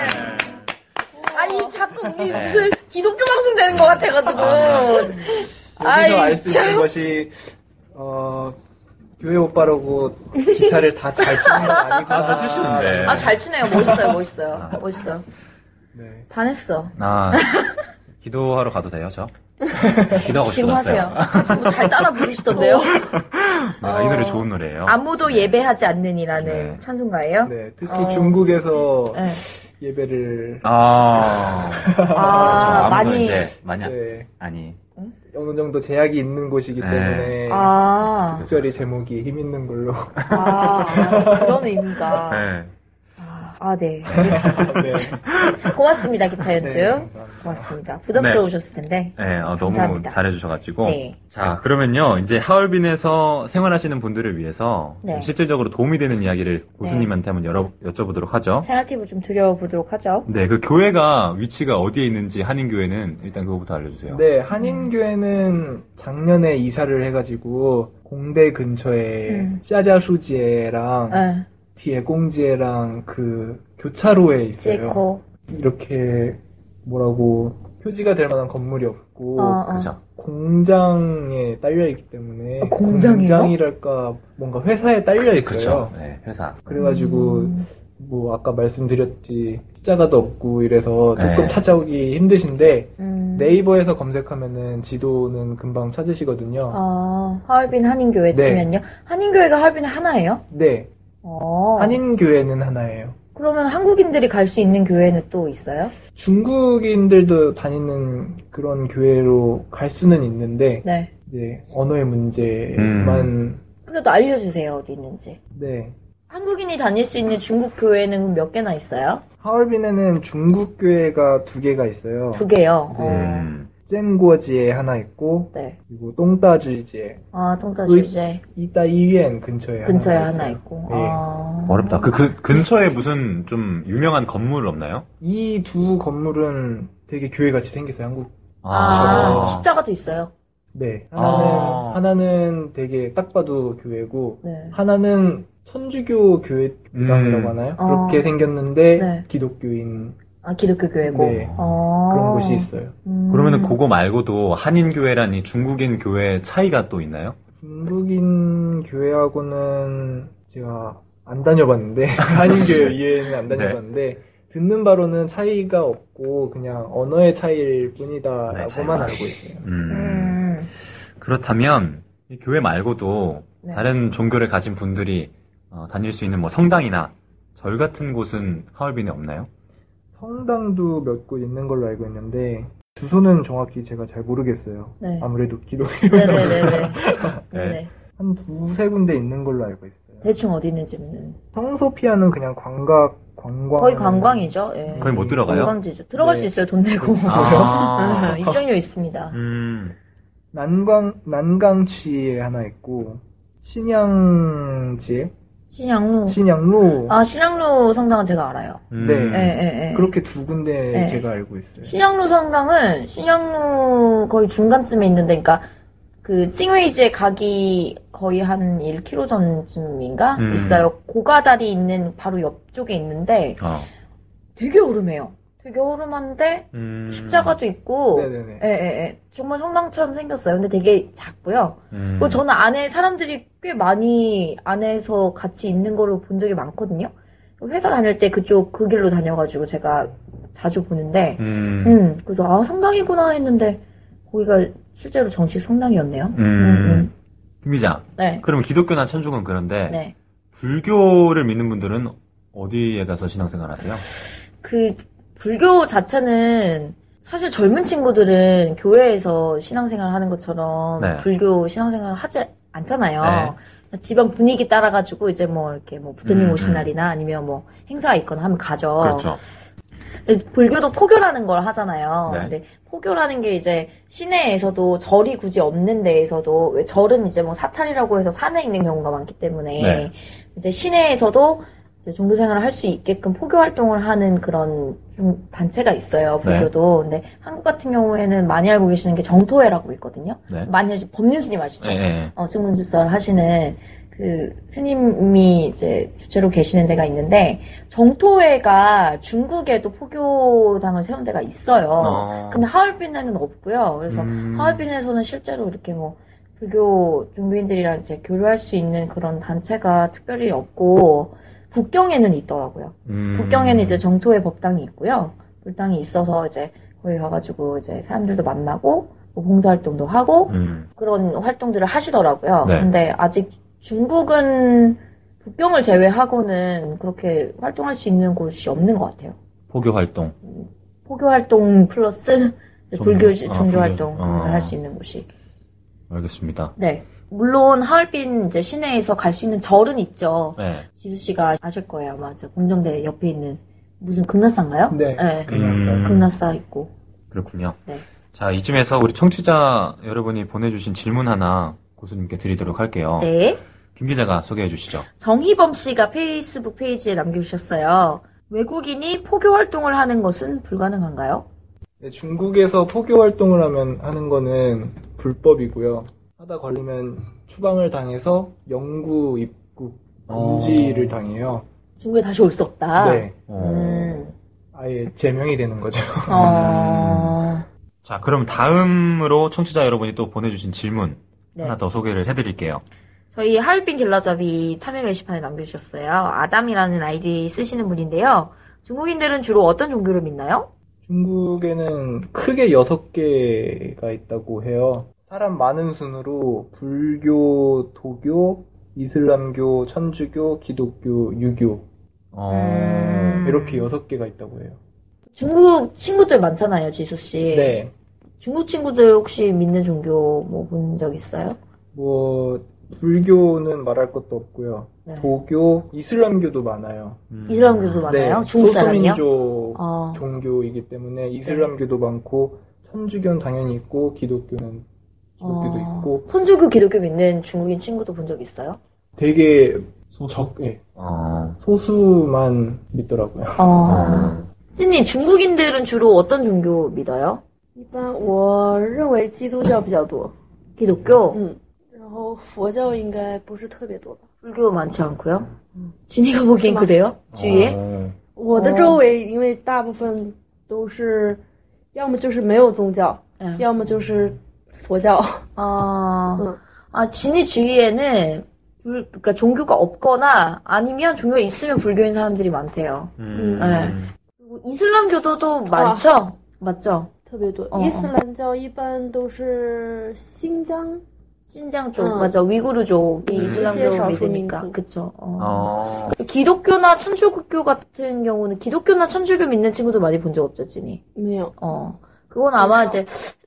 아니, 자꾸 우리 네. 무슨 기독교 방송 되는 것 같아가지고. 여기서 알 수 참. 있는 것이 어 교회 오빠라고 기타를 다 잘 치는 건 아니구나. 아, 잘 치시는데. 아, 잘 치네요. 멋있어요, 멋있어요. 멋있어요. 네. 반했어. 아, 기도하러 가도 돼요, 저? 기도하고 지금 싶었어요. 하세요. 같이 뭐 잘 따라 부르시던데요? 네, 이 노래 좋은 노래예요. 아무도 예배하지 않는이라는 네. 찬송가예요? 네, 특히 어. 중국에서 네. 예배를 아, 그렇죠. 아, 아무도 많이. 이제 많이 안- 네, 아니. 어느 정도 제약이 있는 곳이기 네. 때문에 아, 특별히 제목이 힘 있는 걸로. 아, 그런 의미가. 네. 아, 아, 네. 알겠습니다. 네. 고맙습니다, 기타 연주. 네, 감사합니다. 고맙습니다. 부담스러우셨을 텐데. 네, 어, 너무 감사합니다. 잘해주셔가지고. 네. 자, 그러면요, 이제 하얼빈에서 생활하시는 분들을 위해서 네. 실질적으로 도움이 되는 이야기를 고수님한테 한번 열어, 여쭤보도록 하죠. 생활 팁을 좀 드려보도록 하죠. 네, 그 교회가 위치가 어디에 있는지 한인교회는 일단 그거부터 알려주세요. 네, 한인교회는 작년에 이사를 해가지고 공대 근처에 음. 짜자수지에랑 네. 뒤에 꽁지에랑 그 교차로에 있어요. 찌코. 이렇게 뭐라고 표지가 될 만한 건물이 없고 어, 어. 그죠? 공장에 딸려 있기 때문에 아, 공장이요? 공장이랄까 뭔가 회사에 딸려 있어요. 그쵸. 네, 회사. 그래가지고 음. 뭐 아까 말씀드렸지 십자가도 없고 이래서 조금 네. 찾아오기 힘드신데 음. 네이버에서 검색하면은 지도는 금방 찾으시거든요. 아, 하얼빈 한인교회 네. 치면요? 한인교회가 하얼빈에 하나예요? 네, 어. 한인교회는 하나예요. 그러면 한국인들이 갈 수 있는 교회는 또 있어요? 중국인들도 다니는 그런 교회로 갈 수는 있는데 네. 이제 언어의 문제만 그래도 알려주세요, 어디 있는지. 네. 한국인이 다닐 수 있는 중국 교회는 몇 개나 있어요? 하얼빈에는 중국 교회가 두 개가 있어요. 두 개요. 어. 음. 쨍구어지에 하나 있고 네. 그리고 똥따주지에 아, 통따주제 이따이위엔 근처에 근처에 하나, 하나 있어요. 있고. 네. 아. 어렵다. 그, 그 근처에 무슨 좀 유명한 건물 없나요? 이 두 건물은 되게 교회같이 생겼어요. 한국. 아, 아. 십자가도 있어요. 네. 하나는 아. 하나는 되게 딱 봐도 교회고 네. 하나는 천주교 교회 무당이라고 음. 하나요? 어. 그렇게 생겼는데 네. 기독교인 아, 기독교 교회고. 네. 어. 그런 곳이 있어요. 음. 그러면은 그거 말고도 한인교회라니 중국인 교회 차이가 또 있나요? 중국인 교회하고는 제가 안 다녀봤는데 한인교회 이해는 안 다녀봤는데 듣는 바로는 차이가 없고 그냥 언어의 차이일 네, 뿐이다라고만 차이가. 알고 있어요. 음. 음. 그렇다면 이 교회 말고도 네. 다른 종교를 가진 분들이 어, 다닐 수 있는 뭐 성당이나 절 같은 곳은 하얼빈에 없나요? 성당도 몇 곳 있는 걸로 알고 있는데 주소는 정확히 제가 잘 모르겠어요. 네. 아무래도 기독교 네네네네. 네네. 한 두세 군데 있는 걸로 알고 있어요. 대충 어디 있는지는. 성소피아는 그냥 관광 관광 거의 관광이죠. 예. 거의 못 들어가요? 관광지죠. 들어갈 네. 수 있어요, 돈 내고. 아. 음, 입장료 있습니다. 음. 난강 난강취에 하나 있고 신양지에 신양로. 신양로 아, 신양로 성당은 제가 알아요. 음. 네. 예, 예, 예. 그렇게 두 군데 네. 제가 알고 있어요. 신양로 성당은 신양로 거의 중간쯤에 있는데, 그러니까 그 찡웨이지에 가기 거의 한 일 킬로미터 전쯤인가 음. 있어요. 고가다리 있는 바로 옆쪽에 있는데 어. 되게 오름해요. 되게 오름한데 음. 십자가도 있고, 네네네. 예, 예, 예. 정말 성당처럼 생겼어요. 근데 되게 작고요. 음. 그리고 저는 안에 사람들이 꽤 많이 안에서 같이 있는 거를 본 적이 많거든요. 회사 다닐 때 그쪽 그 길로 다녀가지고 제가 자주 보는데, 음. 음, 그래서 아 성당이구나 했는데 거기가 실제로 정식 성당이었네요. 음. 음, 김 기자. 네, 그럼 기독교나 천주교는 그런데 네. 불교를 믿는 분들은 어디에 가서 신앙생활 하세요? 그 불교 자체는 사실 젊은 친구들은 교회에서 신앙생활 하는 것처럼 네. 불교 신앙생활 하지 않잖아요. 네. 집안 분위기 따라가지고 이제 뭐 이렇게 뭐 부처님 음, 오신 음. 날이나 아니면 뭐 행사가 있거나 하면 가죠. 그렇죠. 근데 불교도 포교라는 걸 하잖아요. 네. 근데 포교라는 게 이제 시내에서도 절이 굳이 없는 데에서도 왜 절은 이제 뭐 사찰이라고 해서 산에 있는 경우가 많기 때문에 네. 이제 시내에서도 이제 종교 생활을 할 수 있게끔 포교 활동을 하는 그런 좀 단체가 있어요. 불교도. 근데 한국 같은 경우에는 많이 알고 계시는 게 정토회라고 있거든요. 네. 많이 아시- 법륜 스님 아시죠? 네, 네. 어, 증문지설 하시는 그 스님이 이제 주체로 계시는 데가 있는데 정토회가 중국에도 포교당을 세운 데가 있어요. 어. 근데 하얼빈에는 없고요. 그래서 음. 하얼빈에서는 실제로 이렇게 뭐 불교 종교인들이랑 이제 교류할 수 있는 그런 단체가 특별히 없고 북경에는 있더라고요. 음. 북경에는 이제 정토회 법당이 있고요. 불당이 있어서 이제 거기 가가지고 이제 사람들도 만나고 뭐 봉사활동도 하고 음. 그런 활동들을 하시더라고요. 네. 근데 아직 중국은 북경을 제외하고는 그렇게 활동할 수 있는 곳이 없는 것 같아요. 포교 활동. 포교 활동 플러스 이제 종교. 불교 아, 종교 불교. 활동을 어. 할 수 있는 곳이. 알겠습니다. 네. 물론 하얼빈 이제 시내에서 갈 수 있는 절은 있죠. 네. 지수 씨가 아실 거예요, 아마. 저 공정대 옆에 있는 무슨 극락사인가요? 네. 네. 음. 극락사 있고. 그렇군요. 네. 자, 이쯤에서 우리 청취자 여러분이 보내주신 질문 하나 고수님께 드리도록 할게요. 네. 김 기자가 소개해 주시죠. 정희범 씨가 페이스북 페이지에 남겨주셨어요. 외국인이 포교 활동을 하는 것은 불가능한가요? 네, 중국에서 포교 활동을 하면 하는 거는 불법이고요. 하다 걸리면 추방을 당해서 영구 입국 금지를 당해요. 중국에 다시 올 수 없다. 네. 음. 아예 제명이 되는 거죠. 어... 자, 그럼 다음으로 청취자 여러분이 또 보내주신 질문 네. 하나 더 소개를 해드릴게요. 저희 하얼빈 길라잡이 참여 게시판에 남겨주셨어요. 아담이라는 아이디 쓰시는 분인데요. 중국인들은 주로 어떤 종교를 믿나요? 중국에는 크게 여섯 개가 있다고 해요. 사람 많은 순으로 불교, 도교, 이슬람교, 천주교, 기독교, 유교 어... 음... 이렇게 여섯 개가 있다고 해요. 중국 친구들 많잖아요, 지수씨. 네. 중국 친구들 혹시 믿는 종교 뭐 본 적 있어요? 뭐 불교는 말할 것도 없고요. 네. 도교, 이슬람교도 많아요. 음... 이슬람교도 많아요? 네, 중국 사람이요? 소수민족 어. 종교이기 때문에 이슬람교도 많고 천주교는 당연히 있고 기독교는 기독교도 어. 있고 천주교, 기독교 믿는 중국인 친구도 본 적 있어요? 되게 소수? 적, 예, 어... 소수만 믿더라고요. 어. 찐이 중국인들은 주로 어떤 종교 믿어요? 一般我认为基督教比较多， 기독교? 嗯，然后佛教应该不是特别多吧。 불교 많지 않고요? 진이가 보기엔 그래요? 주위에? 어... 我的周围因为大部分都是要么就是没有宗教， 응. 要么就是佛教。 아, 응. 아, 진이 주위에는 불, 그러니까 종교가 없거나 아니면 종교가 있으면 불교인 사람들이 많대요. 음... 네. 그리고 이슬람교도도 많죠? 맞죠? 特别多， 哦伊斯兰教一般都是新疆， 신장 쪽, 응. 맞아. 위구르족이 음. 이슬람교 이些 믿으니까. 少数民族. 그쵸. 어. 어... 기독교나 천주교 같은 경우는 기독교나 천주교 믿는 친구도 많이 본 적 없죠, 찐이. 没有。 어. 그건 아마 이제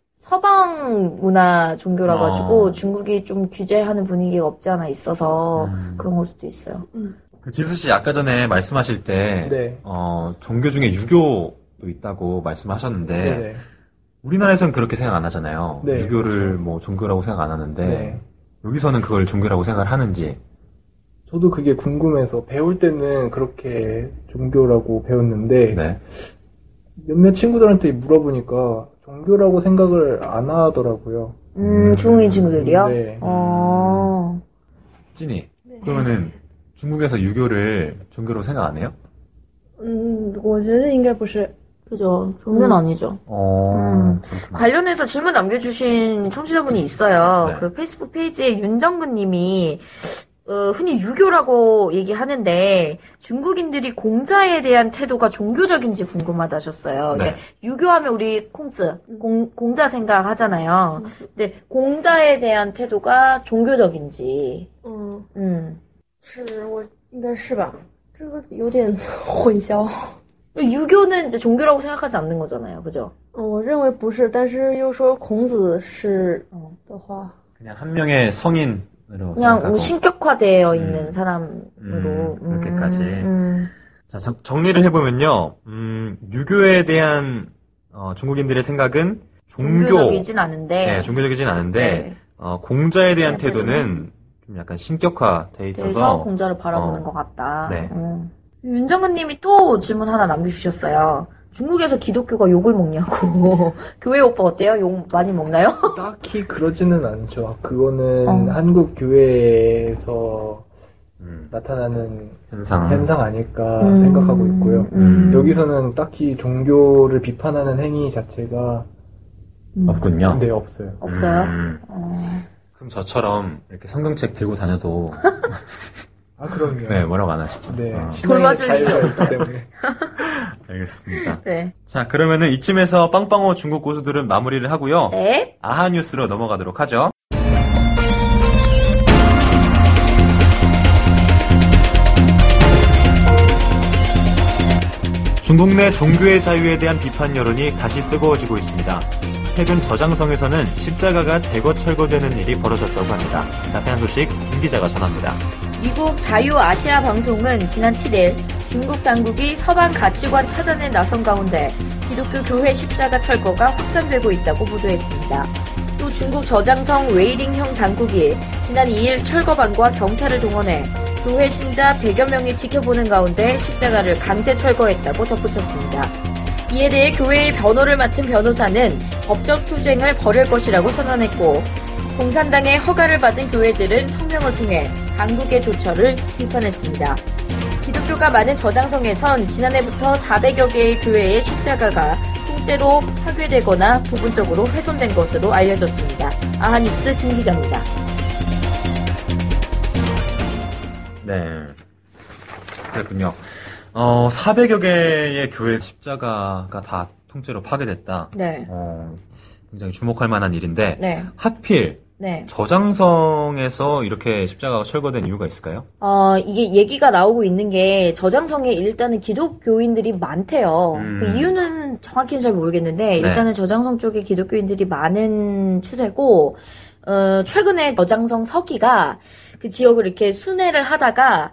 서방 문화 종교라 어. 가지고 중국이 좀 규제하는 분위기가 없지 않아 있어서 음. 그런 걸 수도 있어요. 그 지수 씨 아까 전에 말씀하실 때 네. 어, 종교 중에 유교도 있다고 말씀하셨는데 네. 우리나라에서는 그렇게 생각 안 하잖아요. 네, 유교를 그렇죠. 뭐 종교라고 생각 안 하는데 네. 여기서는 그걸 종교라고 생각을 하는지. 저도 그게 궁금해서 배울 때는 그렇게 종교라고 배웠는데 네. 몇몇 친구들한테 물어보니까 종교라고 생각을 안 하더라고요. 음, 중국인 친구들이요? 네. 어. 찐이. 그러면은 중국에서 유교를 종교로 생각 안 해요? 嗯，我觉得应该不是。 그죠. 종교는 음. 아니죠. 어. 음. 그렇구나. 관련해서 질문 남겨주신 청취자분이 있어요. 네. 그 페이스북 페이지에 윤정근 님이, 어, 흔히 유교라고 얘기하는데, 중국인들이 공자에 대한 태도가 종교적인지 궁금하다 하셨어요. 네. 근데 유교하면 우리 콩즈, 공, 공자 생각하잖아요. 근데 공자에 대한 태도가 종교적인지, 嗯， 음. 是我应该是吧？这个有点混淆。 유교는 이제 종교라고 생각하지 않는 거잖아요. 그죠? 嗯，我认为不是，但是又说孔子是哦的话， 그냥 한 명의 성인으로 그냥 생각하고. 신격화되어 있는 음. 사람으로. 음, 그렇게까지. 음. 자, 정- 정리를 해보면요. 음, 유교에 대한 어, 중국인들의 생각은 종교, 종교적이진 않은데. 네, 종교적이진 않은데 네. 어, 공자에 대한 대한 태도는 좀 약간 신격화돼 그래서 있어서 공자를 바라보는 어. 것 같다. 네. 음. 윤정은 님이 또 질문 하나 남겨주셨어요. 중국에서 기독교가 욕을 먹냐고. 교회 오빠 어때요? 욕 많이 먹나요? 딱히 그러지는 않죠. 그거는 어. 한국 교회에서 음, 나타나는 현상. 현상 아닐까 음. 생각하고 있고요. 음. 여기서는 딱히 종교를 비판하는 행위 자체가 음. 없군요. 네, 없어요. 없어요? 음, 어. 그럼 저처럼 이렇게 성경책 들고 다녀도 아, 그럼요. 네, 뭐라고 안 하시죠? 네, 어, 신앙의 돌봐줄 자유가 일이 있기 때문에. 알겠습니다. 네. 자, 그러면은 이쯤에서 빵빵호 중국 고수들은 마무리를 하고요. 네. 아하 뉴스로 넘어가도록 하죠. 중국 내 종교의 자유에 대한 비판 여론이 다시 뜨거워지고 있습니다. 최근 저장성에서는 십자가가 대거 철거되는 일이 벌어졌다고 합니다. 자세한 소식 김 기자가 전합니다. 미국 자유아시아 방송은 지난 칠 일 중국 당국이 서방 가치관 차단에 나선 가운데 기독교 교회 십자가 철거가 확산되고 있다고 보도했습니다. 또 중국 저장성 웨이링형 당국이 지난 이 일 철거반과 경찰을 동원해 교회 신자 백여 명이 지켜보는 가운데 십자가를 강제 철거했다고 덧붙였습니다. 이에 대해 교회의 변호를 맡은 변호사는 법적 투쟁을 벌일 것이라고 선언했고, 공산당의 허가를 받은 교회들은 성명을 통해 당국의 조처를 비판했습니다. 기독교가 많은 저장성에선 지난해부터 사백여 개의 교회의 십자가가 통째로 파괴되거나 부분적으로 훼손된 것으로 알려졌습니다. 아하뉴스 김 기자입니다. 네, 그랬군요. 어, 사백여 개의 교회 십자가가 다 통째로 파괴됐다. 네. 어, 굉장히 주목할 만한 일인데, 네. 하필 네. 저장성에서 이렇게 십자가가 철거된 이유가 있을까요? 어, 이게 얘기가 나오고 있는 게 저장성에 일단은 기독교인들이 많대요. 음. 그 이유는 정확히는 잘 모르겠는데, 네. 일단은 저장성 쪽에 기독교인들이 많은 추세고, 어, 최근에 저장성 서기가 그 지역을 이렇게 순회를 하다가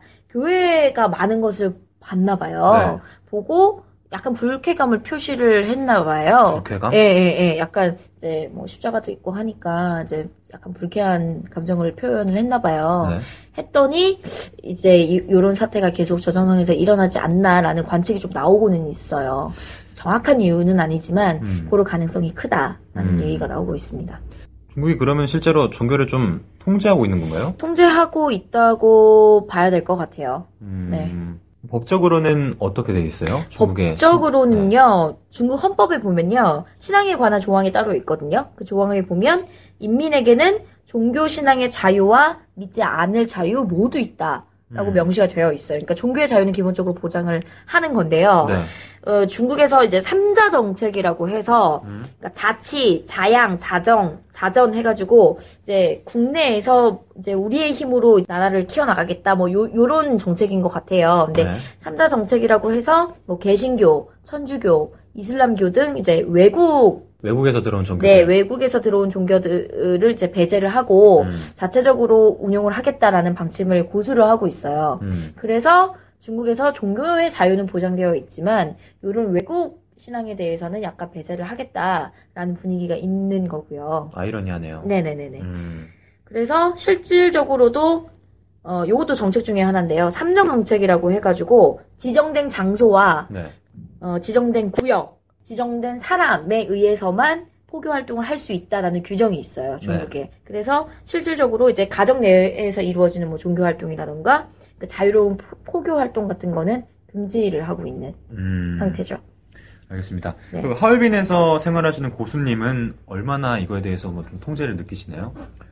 교회가 많은 것을 봤나 봐요. 네. 보고 약간 불쾌감을 표시를 했나 봐요. 불쾌감? 예, 예, 예. 약간 이제 뭐 십자가도 있고 하니까 이제 약간 불쾌한 감정을 표현을 했나 봐요. 네. 했더니 이제 이, 요런 사태가 계속 저장성에서 일어나지 않나라는 관측이 좀 나오고는 있어요. 정확한 이유는 아니지만 음. 그럴 가능성이 크다라는 음. 얘기가 나오고 있습니다. 중국이 그러면 실제로 종교를 좀 통제하고 있는 건가요? 통제하고 있다고 봐야 될 것 같아요. 음, 네. 법적으로는 어떻게 돼 있어요? 중국의 법적으로는요, 네. 중국 헌법에 보면요, 신앙에 관한 조항이 따로 있거든요. 그 조항에 보면 인민에게는 종교 신앙의 자유와 믿지 않을 자유 모두 있다라고 음. 명시가 되어 있어요. 그러니까 종교의 자유는 기본적으로 보장을 하는 건데요. 네. 어, 중국에서 이제 삼자 정책이라고 해서, 음. 그러니까 자치, 자양, 자정, 자전 해가지고, 이제 국내에서 이제 우리의 힘으로 나라를 키워나가겠다, 뭐, 요, 요런 정책인 것 같아요. 근데 네. 삼자 정책이라고 해서, 뭐, 개신교, 천주교, 이슬람교 등 이제 외국, 외국에서 들어온 종교들. 네, 외국에서 들어온 종교들을 이제 배제를 하고, 음. 자체적으로 운용을 하겠다라는 방침을 고수를 하고 있어요. 음. 그래서 중국에서 종교의 자유는 보장되어 있지만 이런 외국 신앙에 대해서는 약간 배제를 하겠다라는 분위기가 있는 거고요. 아이러니하네요. 네네네네. 음. 그래서 실질적으로도 어 요것도 정책 중에 하나인데요. 삼정 정책이라고 해가지고 지정된 장소와 네. 어 지정된 구역, 지정된 사람에 의해서만 포교 활동을 할 수 있다라는 규정이 있어요, 중국에. 네. 그래서 실질적으로 이제 가정 내에서 이루어지는 뭐 종교 활동이라던가 그 자유로운 포교 활동 같은 거는 금지를 하고 있는 음. 상태죠. 알겠습니다. 네. 그 하얼빈에서 생활하시는 고수님은 얼마나 이거에 대해서 뭐 좀 통제를 느끼시나요?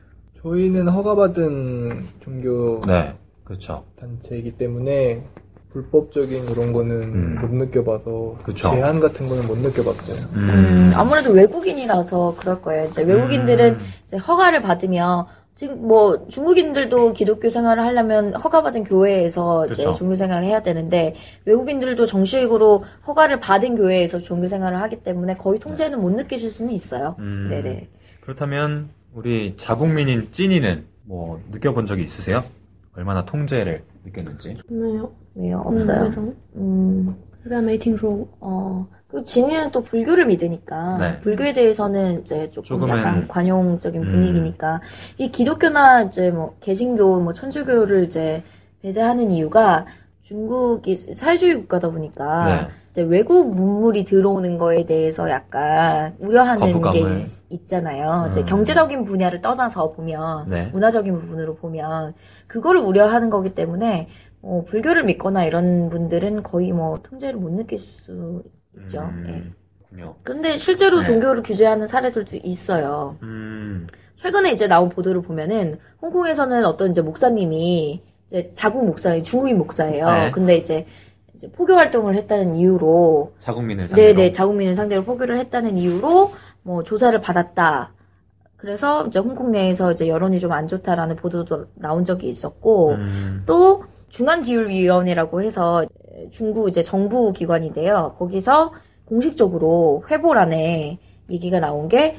저희는 허가받은 종교 네, 그렇죠. 단체이기 때문에 불법적인 이런 거는 음. 못 느껴봐서 그쵸. 제한 같은 거는 못 느껴봤어요. 음. 음, 아무래도 외국인이라서 그럴 거예요. 이제 외국인들은 음. 이제 허가를 받으면 지금 뭐 중국인들도 기독교 생활을 하려면 허가받은 교회에서 이제 그쵸. 종교 생활을 해야 되는데 외국인들도 정식으로 허가를 받은 교회에서 종교 생활을 하기 때문에 거의 통제는 못 느끼실 수는 있어요. 음. 네네. 그렇다면 우리 자국민인 찐이는 뭐 느껴본 적이 있으세요? 얼마나 통제를 느꼈는지? 没有， 왜요? 那 없어요. 种 음, 一般没听说过。 어, 그 진이는 또 불교를 믿으니까 네. 불교에 대해서는 이제 조금 조금은- 약간 관용적인 음. 분위기니까 이 기독교나 이제 뭐 개신교, 뭐 천주교를 이제 배제하는 이유가 중국이 사회주의 국가다 보니까 네. 이제 외국 문물이 들어오는 거에 대해서 약간 우려하는 거부감을. 게 있, 있잖아요. 이제 음. 경제적인 분야를 떠나서 보면 네. 문화적인 부분으로 보면 그거를 우려하는 거기 때문에 어, 불교를 믿거나 이런 분들은 거의 뭐 통제를 못 느낄 수 있죠. 예. 음. 그렇군요. 근데 실제로 네. 종교를 규제하는 사례들도 있어요. 음. 최근에 이제 나온 보도를 보면은 홍콩에서는 어떤 이제 목사님이 이제 자국 목사예요. 중국인 목사예요. 네. 근데 이제, 이제 포교 활동을 했다는 이유로 자국민을 상대로. 네네 자국민을 상대로 포교를 했다는 이유로 뭐 조사를 받았다. 그래서 이제 홍콩 내에서 이제 여론이 좀 안 좋다라는 보도도 나온 적이 있었고 음. 또 중앙기율위원회라고 해서 중국 이제 정부 기관인데요. 거기서 공식적으로 회보란에 얘기가 나온 게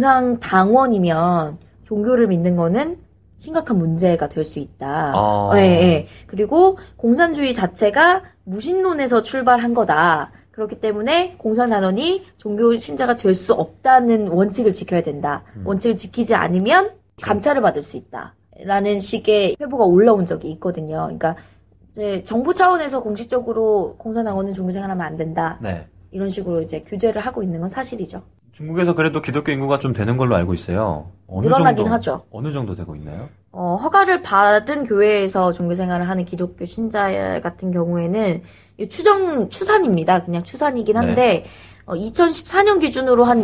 공산당원이면 종교를 믿는 거는 심각한 문제가 될 수 있다. 아. 예, 예. 그리고 공산주의 자체가 무신론에서 출발한 거다. 그렇기 때문에 공산당원이 종교 신자가 될 수 없다는 원칙을 지켜야 된다. 음. 원칙을 지키지 않으면 감찰을 받을 수 있다. 라는 식의 회보가 올라온 적이 있거든요. 그러니까 이제 정부 차원에서 공식적으로 공산당원은 종교 생활하면 안 된다. 네. 이런 식으로 이제 규제를 하고 있는 건 사실이죠. 중국에서 그래도 기독교 인구가 좀 되는 걸로 알고 있어요. 어느 늘어나긴 정도, 하죠. 어느 정도 되고 있나요? 어, 허가를 받은 교회에서 종교 생활을 하는 기독교 신자 같은 경우에는 추정, 추산입니다. 그냥 추산이긴 한데, 네. 어, 이천십사 년 기준으로 한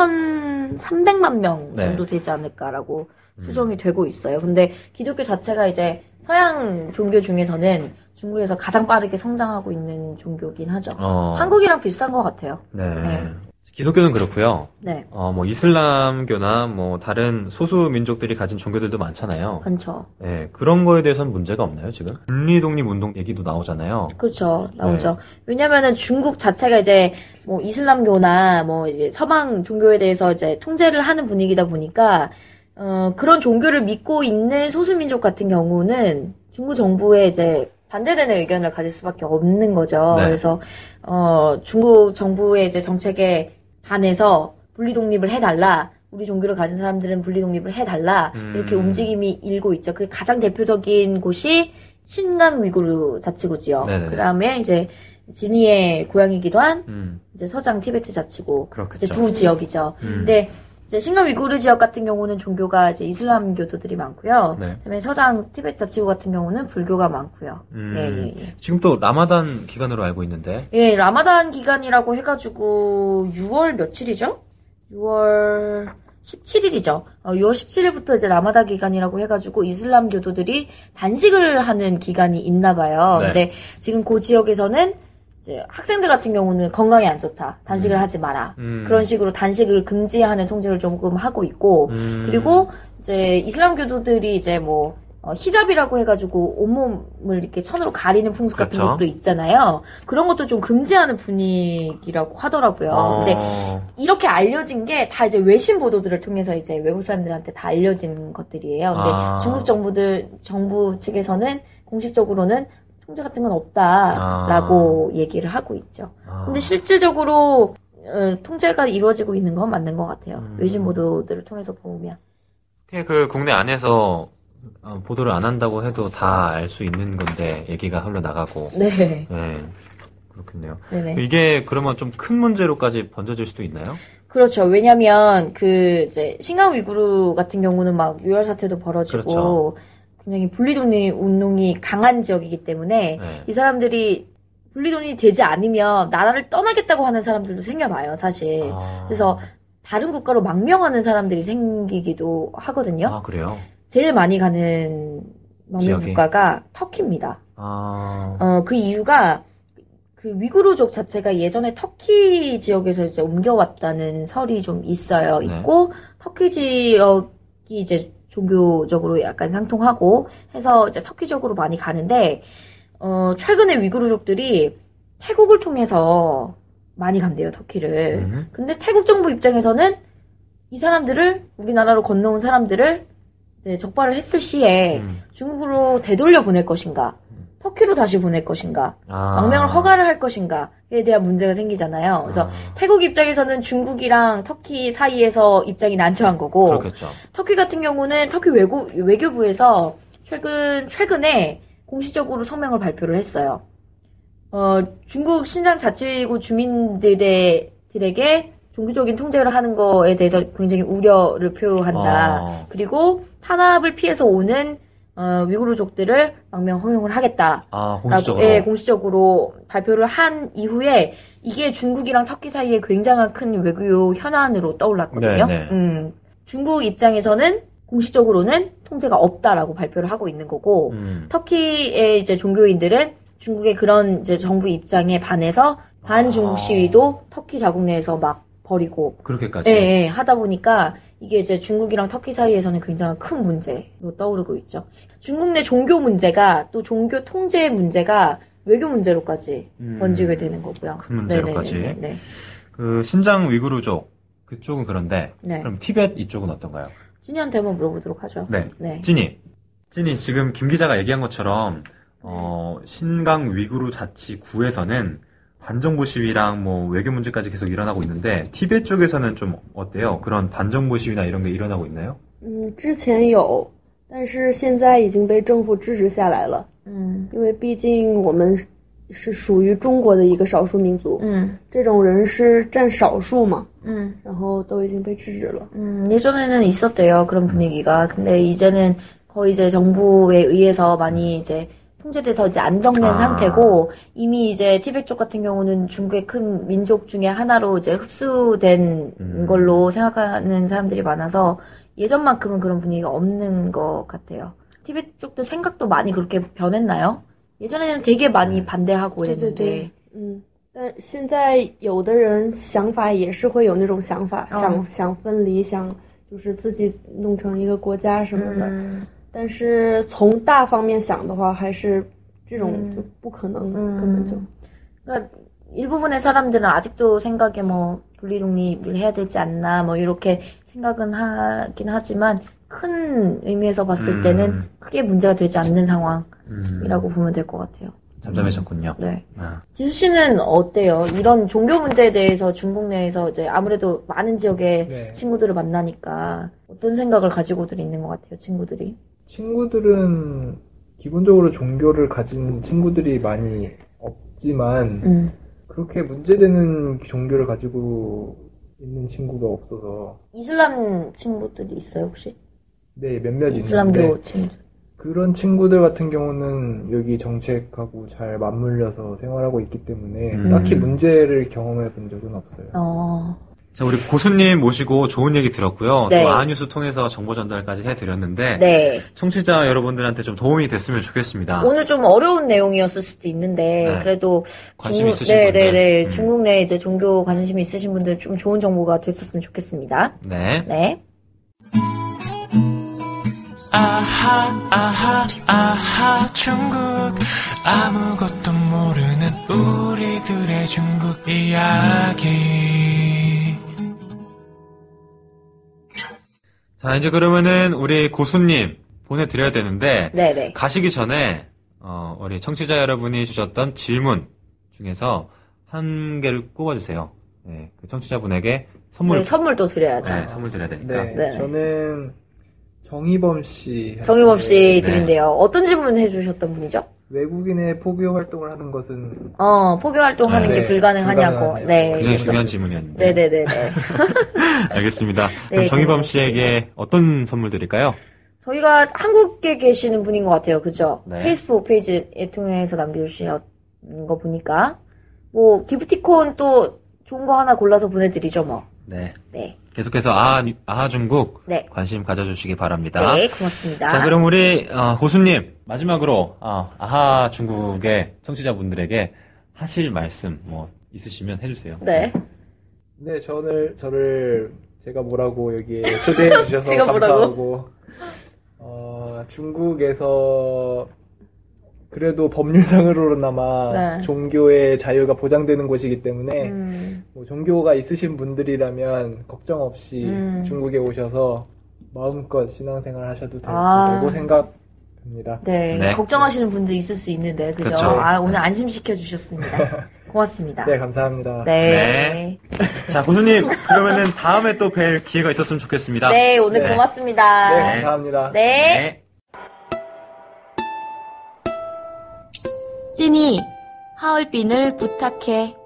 이천삼백만 명 네. 정도 되지 않을까라고 추정이 음. 되고 있어요. 근데 기독교 자체가 이제 서양 종교 중에서는 중국에서 가장 빠르게 성장하고 있는 종교긴 하죠. 어. 한국이랑 비슷한 것 같아요. 네. 네. 기독교는 그렇고요. 네. 어, 뭐 이슬람교나 뭐 다른 소수 민족들이 가진 종교들도 많잖아요. 많죠. 네, 그런 거에 대해서는 문제가 없나요, 지금? 분리 독립 운동 얘기도 나오잖아요. 그렇죠. 나오죠. 네. 왜냐면은 중국 자체가 이제 뭐 이슬람교나 뭐 이제 서방 종교에 대해서 이제 통제를 하는 분위기다 보니까 어, 그런 종교를 믿고 있는 소수 민족 같은 경우는 중국 정부에 이제 반대되는 의견을 가질 수밖에 없는 거죠. 네. 그래서 어, 중국 정부의 이제 정책에 반해서 분리 독립을 해달라. 우리 종교를 가진 사람들은 분리 독립을 해달라. 음. 이렇게 움직임이 일고 있죠. 그 가장 대표적인 곳이 신강 위구르 자치구지요. 네네네. 그다음에 이제 진이의 고향이기도 한 음. 이제 서장 티베트 자치구. 그렇겠죠. 이제 두 지역이죠. 음. 근데 이제 신강 위구르 지역 같은 경우는 종교가 이제 이슬람 교도들이 많고요. 네. 그다음에 서장 티베트 자치구 같은 경우는 불교가 많고요. 음. 예, 예, 예. 지금 또 라마단 기간으로 알고 있는데. 예, 라마단 기간이라고 해가지고 유월 며칠이죠? 유월 십칠 일이죠. 어, 유월 십칠 일부터 이제 라마단 기간이라고 해가지고 이슬람 교도들이 단식을 하는 기간이 있나 봐요. 네. 근데 지금 그 지역에서는 이제 학생들 같은 경우는 건강에 안 좋다. 단식을 음. 하지 마라. 음. 그런 식으로 단식을 금지하는 통제를 조금 하고 있고, 음. 그리고 이제 이슬람 교도들이 이제 뭐 어, 히잡이라고 해가지고 온몸을 이렇게 천으로 가리는 풍습 같은 그렇죠. 것도 있잖아요. 그런 것도 좀 금지하는 분위기라고 하더라고요. 어. 근데 이렇게 알려진 게 다 이제 외신 보도들을 통해서 이제 외국 사람들한테 다 알려진 것들이에요. 근데 아. 중국 정부들 정부 측에서는 공식적으로는 통제 같은 건 없다라고 아. 얘기를 하고 있죠. 아. 근데 실질적으로 어, 통제가 이루어지고 있는 건 맞는 것 같아요. 음. 외신 보도들을 통해서 보면. 그 국내 안에서 어, 보도를 안 한다고 해도 다 알 수 있는 건데 얘기가 흘러나가고. 네. 네. 그렇겠네요. 네네. 이게 그러면 좀 큰 문제로까지 번져질 수도 있나요? 그렇죠. 왜냐면 그 이제 신강 위구르 같은 경우는 막 유혈 사태도 벌어지고 그렇죠. 굉장히 분리독립 운동이 강한 지역이기 때문에 네. 이 사람들이 분리독립이 되지 않으면 나라를 떠나겠다고 하는 사람들도 생겨나요, 사실. 아. 그래서 다른 국가로 망명하는 사람들이 생기기도 하거든요. 아, 그래요? 제일 많이 가는 망명 지역이? 국가가 터키입니다. 아. 어, 그 이유가 그 위구르족 자체가 예전에 터키 지역에서 이제 옮겨왔다는 설이 좀 있어요. 네. 있고 터키 지역이 이제 종교적으로 약간 상통하고 해서 이제 터키적으로 많이 가는데 어, 최근에 위구르족들이 태국을 통해서 많이 간대요, 터키를. 음. 근데 태국 정부 입장에서는 이 사람들을 우리나라로 건너온 사람들을 이제 적발을 했을 시에 음. 중국으로 되돌려 보낼 것인가, 터키로 다시 보낼 것인가, 아. 망명을 허가를 할 것인가에 대한 문제가 생기잖아요. 그래서 아. 태국 입장에서는 중국이랑 터키 사이에서 입장이 난처한 거고, 그렇겠죠. 터키 같은 경우는 터키 외고, 외교부에서 최근, 최근에 공식적으로 성명을 발표를 했어요. 어, 중국 신장 자치구 주민들의, 들에게 종교적인 통제를 하는 거에 대해서 굉장히 우려를 표한다. 아. 그리고 탄압을 피해서 오는 어, 위구르족들을 망명 허용을 하겠다. 아, 공식적으로. 예, 공식적으로 발표를 한 이후에 이게 중국이랑 터키 사이에 굉장한 큰 외교 현안으로 떠올랐거든요. 네, 네. 음, 중국 입장에서는 공식적으로는 통제가 없다라고 발표를 하고 있는 거고, 음. 터키의 이제 종교인들은 중국의 그런 이제 정부 입장에 반해서 반중국 아. 시위도 터키 자국 내에서 막 벌이고, 그렇게까지. 예, 예, 하다 보니까 이게 이제 중국이랑 터키 사이에서는 굉장히 큰 문제로 떠오르고 있죠. 중국 내 종교 문제가 또 종교 통제 문제가 외교 문제로까지 음. 번지게 되는 거고요. 큰 문제로까지. 네네네네. 그 신장 위구르족 그쪽은 그런데 네. 그럼 티벳 이쪽은 어떤가요? 찐이한테 한번 물어보도록 하죠. 네. 네. 찐이. 찐이 지금 김 기자가 얘기한 것처럼 어, 신강 위구르 자치 구에서는 반정부 시위랑 뭐 외교 문제까지 계속 일어나고 있는데 티벳 쪽에서는 좀 어때요? 그런 반정부 시위나 이런 게 일어나고 있나요? 嗯，之前有，但是现在已经被政府制止下来了。 嗯因为毕竟我们是属于中国的一个少数民族， 嗯这种人是占少数嘛， 음. 然后都已经被制止了。 음, 예전에는 있었대요. 그런 분위기가. 근데 이제는 거의 이제 정부에 의해서 많이 이제 통제돼서 이제 안정된 아. 상태고, 이미 이제 티벳 쪽 같은 경우는 중국의 큰 민족 중에 하나로 이제 흡수된 음. 걸로 생각하는 사람들이 많아서 예전만큼은 그런 분위기가 없는 것 같아요. 티벳 쪽도 생각도 많이 그렇게 변했나요? 예전에는 되게 많이 네. 반대하고 对对 그랬는데. 对，嗯，但现在有的人想法也是会有那种想法， 哦想想分离，想就是自己弄成一个国家什么的。 음, 但是从大方面想的话，还是这种嗯就不可能， 嗯根本就。 그러니까 일부분의 사람들은 아직도 생각에 뭐 분리독립을 해야 되지 않나 뭐 이렇게 생각은 하긴 하지만 큰 의미에서 봤을 음. 때는 크게 문제가 되지 않는 상황이라고 음, 보면 될 것 같아요. 잠잠해졌군요. 네. 아. 지수 씨는 어때요? 이런 종교 문제에 대해서 중국 내에서 이제 아무래도 많은 지역의 네. 친구들을 만나니까 어떤 생각을 가지고들 있는 것 같아요, 친구들이? 친구들은 기본적으로 종교를 가진 친구들이 많이 없지만 음. 그렇게 문제되는 종교를 가지고 있는 친구가 없어서 이슬람 친구들이 있어요, 혹시? 네, 몇몇 있는데 이슬람교 친구들. 그런 친구들 같은 경우는 여기 정책하고 잘 맞물려서 생활하고 있기 때문에 음. 딱히 문제를 경험해 본 적은 없어요. 어. 자, 우리 고수님 모시고 좋은 얘기 들었고요. 네. 또 아하뉴스 통해서 정보 전달까지 해드렸는데 네. 청취자 여러분들한테 좀 도움이 됐으면 좋겠습니다. 오늘 좀 어려운 내용이었을 수도 있는데 네. 그래도 관심 있으신 네, 분들. 네, 네. 음. 중국 내 이제 종교 관심 있으신 분들 좀 좋은 정보가 됐었으면 좋겠습니다. 네. 네. 아하 아하 아하 중국 아무것도 모르는 우리들의 중국 이야기. 자, 이제 그러면은 우리 고수님 보내드려야 되는데 네, 네. 가시기 전에 어, 우리 청취자 여러분이 주셨던 질문 중에서 한 개를 꼽아주세요. 네, 그 청취자분에게 선물, 저희 선물도 드려야죠. 네, 선물 드려야 되니까. 네, 네. 저는 정희범 씨 정의범 씨 네. 드린대요. 어떤 질문 해주셨던 분이죠? 외국인의 포교 활동을 하는 것은 어, 포교 활동하는 네. 게 불가능하냐고. 불가능하냐고. 네. 굉장히 그래서- 중요한 질문이었는데. 네네네네. 알겠습니다. 네, 그럼 정희범 정희범 씨. 씨에게 어떤 선물 드릴까요? 저희가 한국에 계시는 분인 것 같아요. 그죠? 네. 페이스북 페이지에 통해서 남겨주신 거 보니까. 뭐, 기프티콘 또 좋은 거 하나 골라서 보내드리죠, 뭐. 네. 네. 계속해서 아하, 아하 중국 네. 관심 가져주시기 바랍니다. 네, 고맙습니다. 자, 그럼 우리 어, 고수님 마지막으로 어, 아하 중국의 청취자분들에게 하실 말씀 뭐 있으시면 해주세요. 네. 네, 저를 저를 제가 뭐라고 여기에 초대해 주셔서 제가 뭐라고? 감사하고 어, 중국에서 그래도 법률상으로나마 네. 종교의 자유가 보장되는 곳이기 때문에 음, 뭐 종교가 있으신 분들이라면 걱정 없이 음. 중국에 오셔서 마음껏 신앙생활 하셔도 될 아. 거고 생각합니다. 네. 네. 걱정하시는 분들 있을 수 있는데, 그죠? 그쵸. 아, 오늘 안심시켜 주셨습니다. 고맙습니다. 네, 감사합니다. 네. 자, 고수님 그러면은 다음에 또 뵐 기회가 있었으면 좋겠습니다. 네, 오늘 네. 고맙습니다. 네, 감사합니다. 네. 찐이 하얼빈을 부탁해.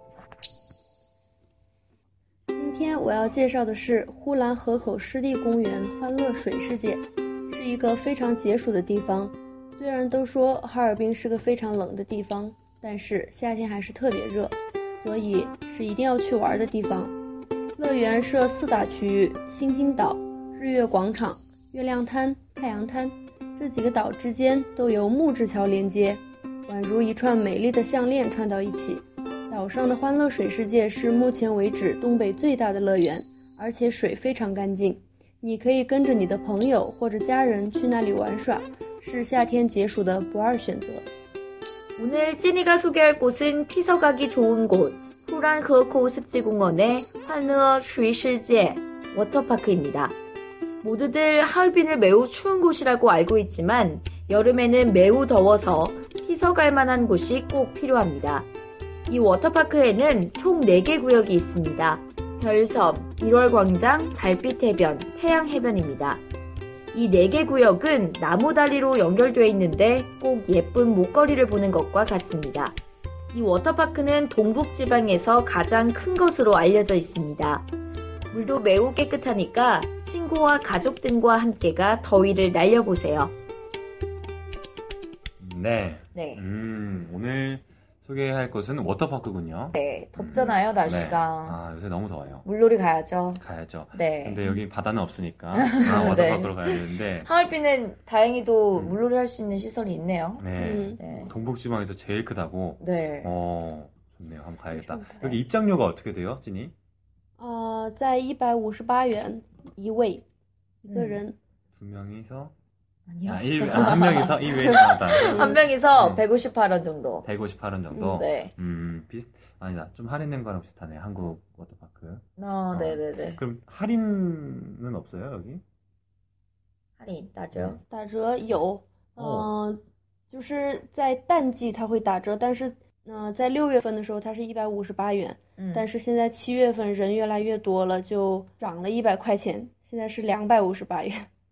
今天我要介绍的是呼兰河口湿地公园欢乐水世界，是一个非常解暑的地方。虽然都说哈尔滨是个非常冷的地方，但是夏天还是特别热，所以是一定要去玩的地方。乐园设四大区域：星星岛、日月广场、月亮滩、太阳滩，这几个岛之间都由木质桥连接，宛如一串美丽的项链串到一起。岛上的欢乐水世界是目前为止东北最大的乐园，而且水非常干净。你可以跟着你的朋友或者家人去那里玩耍，是夏天解暑的不二选择。 오늘 찐이가 소개할 곳은 피서 가기 좋은 곳, 후란허코 습지공원의 환르어 슈이실제 워터파크입니다. 모두들 하얼빈을 매우 추운 곳이라고 알고 있지만 여름에는 매우 더워서 희석할 만한 곳이 꼭 필요합니다. 이 워터파크에는 총 네 개 구역이 있습니다. 별섬, 일월광장, 달빛해변, 태양해변입니다. 이 네 개 구역은 나무다리로 연결되어 있는데 꼭 예쁜 목걸이를 보는 것과 같습니다. 이 워터파크는 동북지방에서 가장 큰 것으로 알려져 있습니다. 물도 매우 깨끗하니까 친구와 가족 등과 함께가 더위를 날려보세요. 네. 네. 음, 오늘 소개할 곳은 워터파크군요. 네, 덥잖아요, 날씨가. 네. 아, 요새 너무 더워요. 물놀이 가야죠. 가야죠. 네. 근데 여기 바다는 없으니까 아, 워터파크로 네. 가야 되는데. 하얼빈은 다행히도 음. 물놀이 할 수 있는 시설이 있네요. 네. 음. 네. 동북지방에서 제일 크다고. 네. 어, 좋네요. 한번 가야겠다. 네. 여기 입장료가 어떻게 돼요, 찐이? 呃，在一百五十八元一位一个人。 두 명이서 아니요. 아, 일, 아, 한 명이서 이 외에 나왔다. 한 명이서 음. 백오십팔 원 정도. 백오십팔 원 정도. 음, 네. 음, 비슷 아니다. 좀 할인된 거랑 비슷하네. 한국 워터파크. 어, 어. 네네네. 그럼 할인은 없어요, 여기? 할인 따죠. 打折有，嗯、 哦就是在淡季它会打折，但是，呃，在六月份的时候它是一百五十八元， 음. 但是现在七月份人越来越多了，就涨了一百块钱，现在是两百五十八元。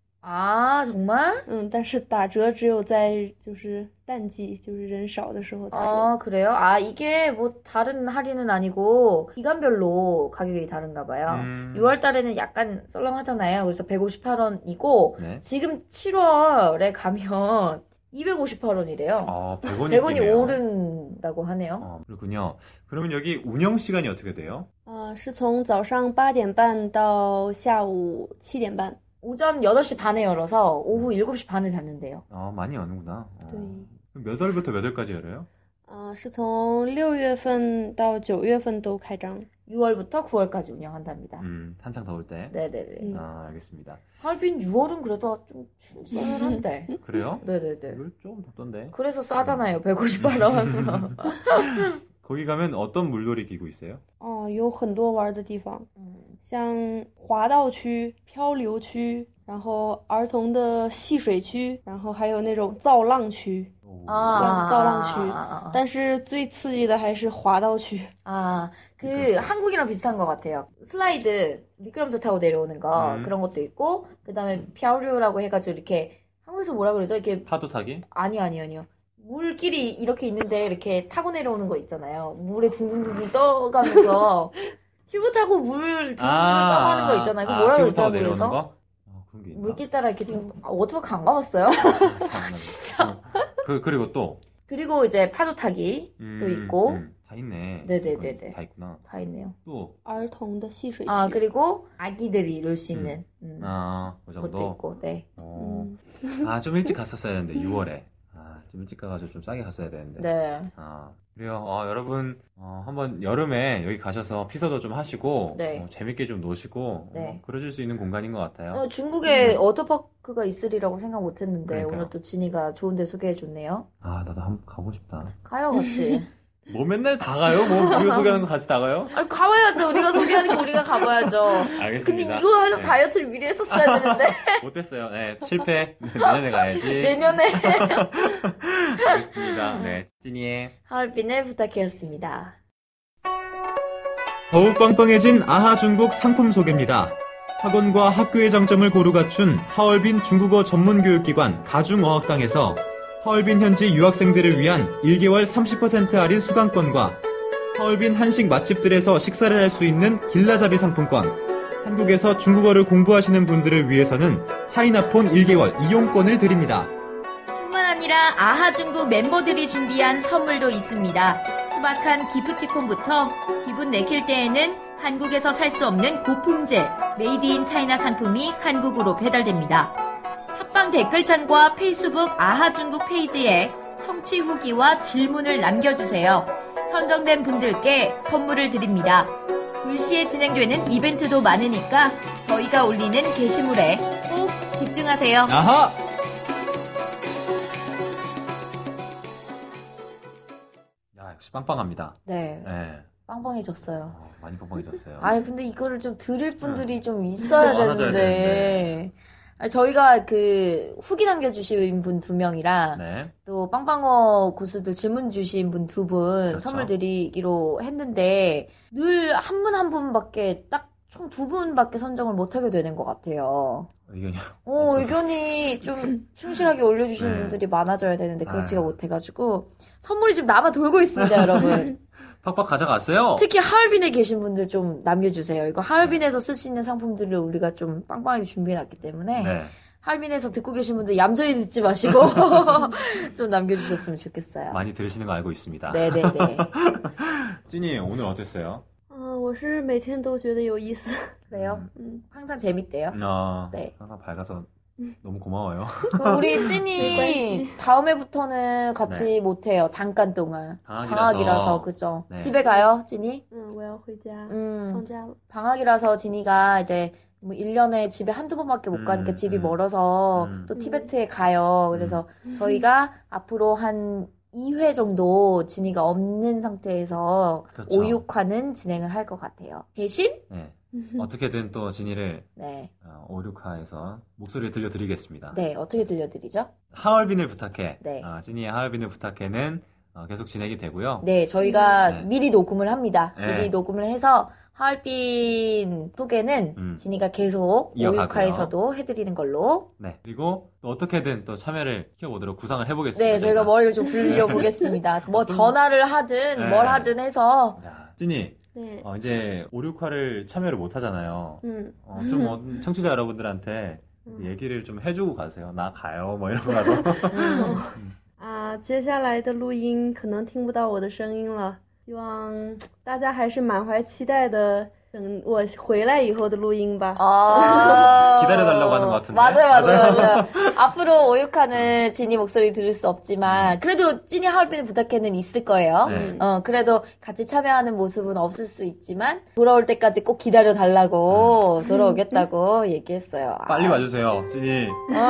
아, 정말? 嗯，但是打折只有在就是淡季，就是人少的时候打折。 아, 그래요? 아, 이게 뭐 다른 할인은 아니고 기간별로 가격이 다른가 봐요. 음. 유월 달에는 약간 썰렁하잖아요. 그래서 백오십팔 원이고 네. 지금 칠월에 가면 이백오십팔 원이래요. 아, 백 원이 백 원이 뛰네요. 오른다고 하네요. 어, 그렇군요. 그러면 여기 운영 시간이 어떻게 돼요? 呃，是从早上八点半到下午七点半。 오전 여덟 시 반에 열어서 오후 일곱 시 반에 닫는데요. 아, 많이 여는구나. 어. 对， 그럼 몇 월부터 몇 월까지 열어요? 呃，是从六月份到九月份都开张。 유월부터 구월까지 운영한답니다. 음, 한창 더울 때. 네네네. 음. 아, 알겠습니다. 하얼빈 유월은 그래도 좀 쌀쌀한데. 그래요? 네네네. 이걸 좀 덥던데. 그래서 싸잖아요. 백오십팔 원. 거기 가면 어떤 물놀이 기구 있어요? 哦，有很多玩的地方， 음. 像滑道区、漂流区，然后儿童的戏水区，然后还有那种造浪区。 오. 아, 造浪区。 아, 但是最刺激的还是滑道区。 아, 그 한국이랑 비슷한 것 같아요. 슬라이드 미끄럼틀 타고 내려오는 거 음. 그런 것도 있고 그 다음에 펴류라고 해가지고 이렇게 한국에서 뭐라 그러죠? 이렇게 파도 타기? 아니 아니 아니요. 물길이 이렇게 있는데 이렇게 타고 내려오는 거 있잖아요. 물에 둥둥둥둥 떠가면서 튜브 타고 물 둥둥둥 떠고 하는 거 있잖아요. 그 뭐라 튜브 그러죠? 타고 내려오는 한국에서? 거? 어, 그런 게 있나? 물길 따라 이렇게 둥 아, 워터파크 안 가봤어요? 진짜. 그, 그리고 또. 그리고 이제 파도 타기 음, 또 있고 음, 다 있네. 네네네네. 다 있구나. 다 있네요. 또. 儿童的戏水区。 아 그리고 아기들이 놀 수 있는 음. 아, 그 그것도 정도? 있고 네. 어. 음. 아, 좀 일찍 갔었어야 되는데, 유월에. 아, 좀 일찍 가가지고 좀 싸게 갔어야 되는데. 네. 아, 그래요. 어, 여러분, 어, 한번 여름에 여기 가셔서 피서도 좀 하시고, 네. 어, 재밌게 좀 노시고, 네. 어, 그러실 수 있는 공간인 것 같아요. 어, 중국에 워터파크가 있으리라고 생각 못했는데 그러니까요. 오늘 또 진이가 좋은 데 소개해줬네요. 아, 나도 한번 가고 싶다. 가요 같이. 뭐 맨날 다 가요? 뭐 우리가 소개하는 거 같이 다 가요? 아 가봐야죠. 우리가 소개하는 거 우리가 가봐야죠. 알겠습니다. 근데 이거 하려고 네. 다이어트를 미리 했었어야 되는데 못했어요. 네, 실패. 내년에 가야지. 내년에 알겠습니다. 네, 찐이의 하얼빈을 부탁해였습니다. 더욱 빵빵해진 아하 중국 상품 소개입니다. 학원과 학교의 장점을 고루 갖춘 하얼빈 중국어 전문교육기관 가중어학당에서 하얼빈 현지 유학생들을 위한 일 개월 삼십 퍼센트 할인 수강권과 하얼빈 한식 맛집들에서 식사를 할 수 있는 길라잡이 상품권, 한국에서 중국어를 공부하시는 분들을 위해서는 차이나폰 일 개월 이용권을 드립니다. 뿐만 아니라 아하 중국 멤버들이 준비한 선물도 있습니다. 소박한 기프티콘부터 기분 내킬 때에는 한국에서 살 수 없는 고품질 메이드 인 차이나 상품이 한국으로 배달됩니다. 팟빵 댓글창과 페이스북 아하 중국 페이지에 청취 후기와 질문을 남겨주세요. 선정된 분들께 선물을 드립니다. 불시에 진행되는 이벤트도 많으니까 저희가 올리는 게시물에 꼭 집중하세요. 아하! 야, 역시 빵빵합니다. 네. 네. 빵빵해졌어요. 어, 많이 빵빵해졌어요. 아니 근데 이거를 좀 들을 분들이 좀 있어야 많아져야 되는데. 되는데. 아니, 저희가 그 후기 남겨주신 분 두 명이랑 네. 또 빵빵어 고수들 질문 주신 분 두 분 그렇죠. 선물 드리기로 했는데 늘 한 분 한 분밖에 딱 총 두 분밖에 선정을 못하게 되는 것 같아요. 의견이 어, 없어서. 의견이 좀 충실하게 올려주신 네. 분들이 많아져야 되는데 그렇지가 아유. 못해가지고 선물이 지금 남아 돌고 있습니다, 여러분. 팍팍 가져갔어요. 특히 하얼빈에 계신 분들 좀 남겨주세요. 이거 하얼빈에서 쓸 수 있는 상품들을 우리가 좀 빵빵하게 준비해놨기 때문에 네. 하얼빈에서 듣고 계신 분들 얌전히 듣지 마시고 좀 남겨주셨으면 좋겠어요. 많이 들으시는 거 알고 있습니다. 네네네. 찐이 오늘 어땠어요? 嗯、我是每天都觉得有意思。 그래요? 음. 항상 재밌대요. 어, 네. 항상 밝아서 너무 고마워요. 그 우리 찐이 다음 해부터는 같이 네. 못해요. 잠깐 동안. 방학이라서. 방학이라서 그죠? 네. 집에 가요, 찐이? 嗯，我要回家， 음. 放假了。 방학이라서 진이가 이제 뭐 일 년에 집에 한두 번밖에 못 가니까 음, 집이 음. 멀어서 음. 또 티베트에 가요. 그래서 저희가 앞으로 한 이 회 정도 진이가 없는 상태에서 그렇죠. 오육화는 진행을 할 것 같아요. 대신? 네. 어떻게든 또 진이를 네. 어, 오륙화에서 목소리를 들려드리겠습니다. 네, 어떻게 들려드리죠? 하얼빈을 부탁해. 네. 어, 찐이의 하얼빈을 부탁해는 어, 계속 진행이 되고요. 네, 저희가 네. 미리 녹음을 합니다. 네. 미리 녹음을 해서 하얼빈 소개는 음. 진이가 계속 이어가고요. 오육화에서도 해드리는 걸로. 네. 그리고 또 어떻게든 또 참여를 키워보도록 구상을 해보겠습니다. 네, 저희가 머리를 좀 굴려보겠습니다. 뭐 전화를 하든 네. 뭘 하든 해서. 야, 찐이, 对， 어, 이제 오륙화를 참여를 못 하잖아요. 嗯 어, 좀 어, 청취자 여러분들한테 음. 얘기를 좀 해주고 가세요. 나 가요. 뭐 이런 거라도. 啊，接下来的录音可能听不到我的声音了，希望大家还是满怀期待的等我回来以后的录音吧。 아~ 기다려달라고 하는 것 같은데. 맞아요, 맞아요, 맞아요. 앞으로 오육화는 진이 목소리 들을 수 없지만, 그래도 찐이 하얼빈을 부탁해는 있을 거예요. 네. 어, 그래도 같이 참여하는 모습은 없을 수 있지만, 돌아올 때까지 꼭 기다려달라고, 음. 돌아오겠다고 얘기했어요. 빨리 아. 와주세요. 찐이.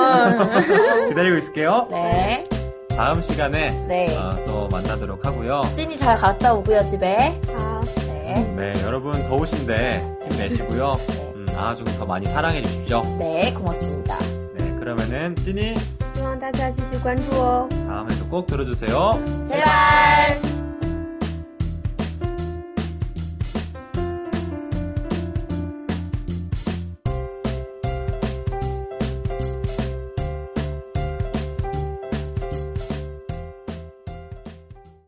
어. 기다리고 있을게요. 네. 다음 시간에 네. 어, 또 만나도록 하고요. 찐이 잘 갔다 오고요, 집에. 好， 네. 네, 여러분 더우신데 힘내시고요. 음, 아중 더 많이 사랑해 주십시오. 네, 고맙습니다. 네, 그러면은 찐이 希望大家继续关注哦。 다음에도 꼭 들어주세요. 제발!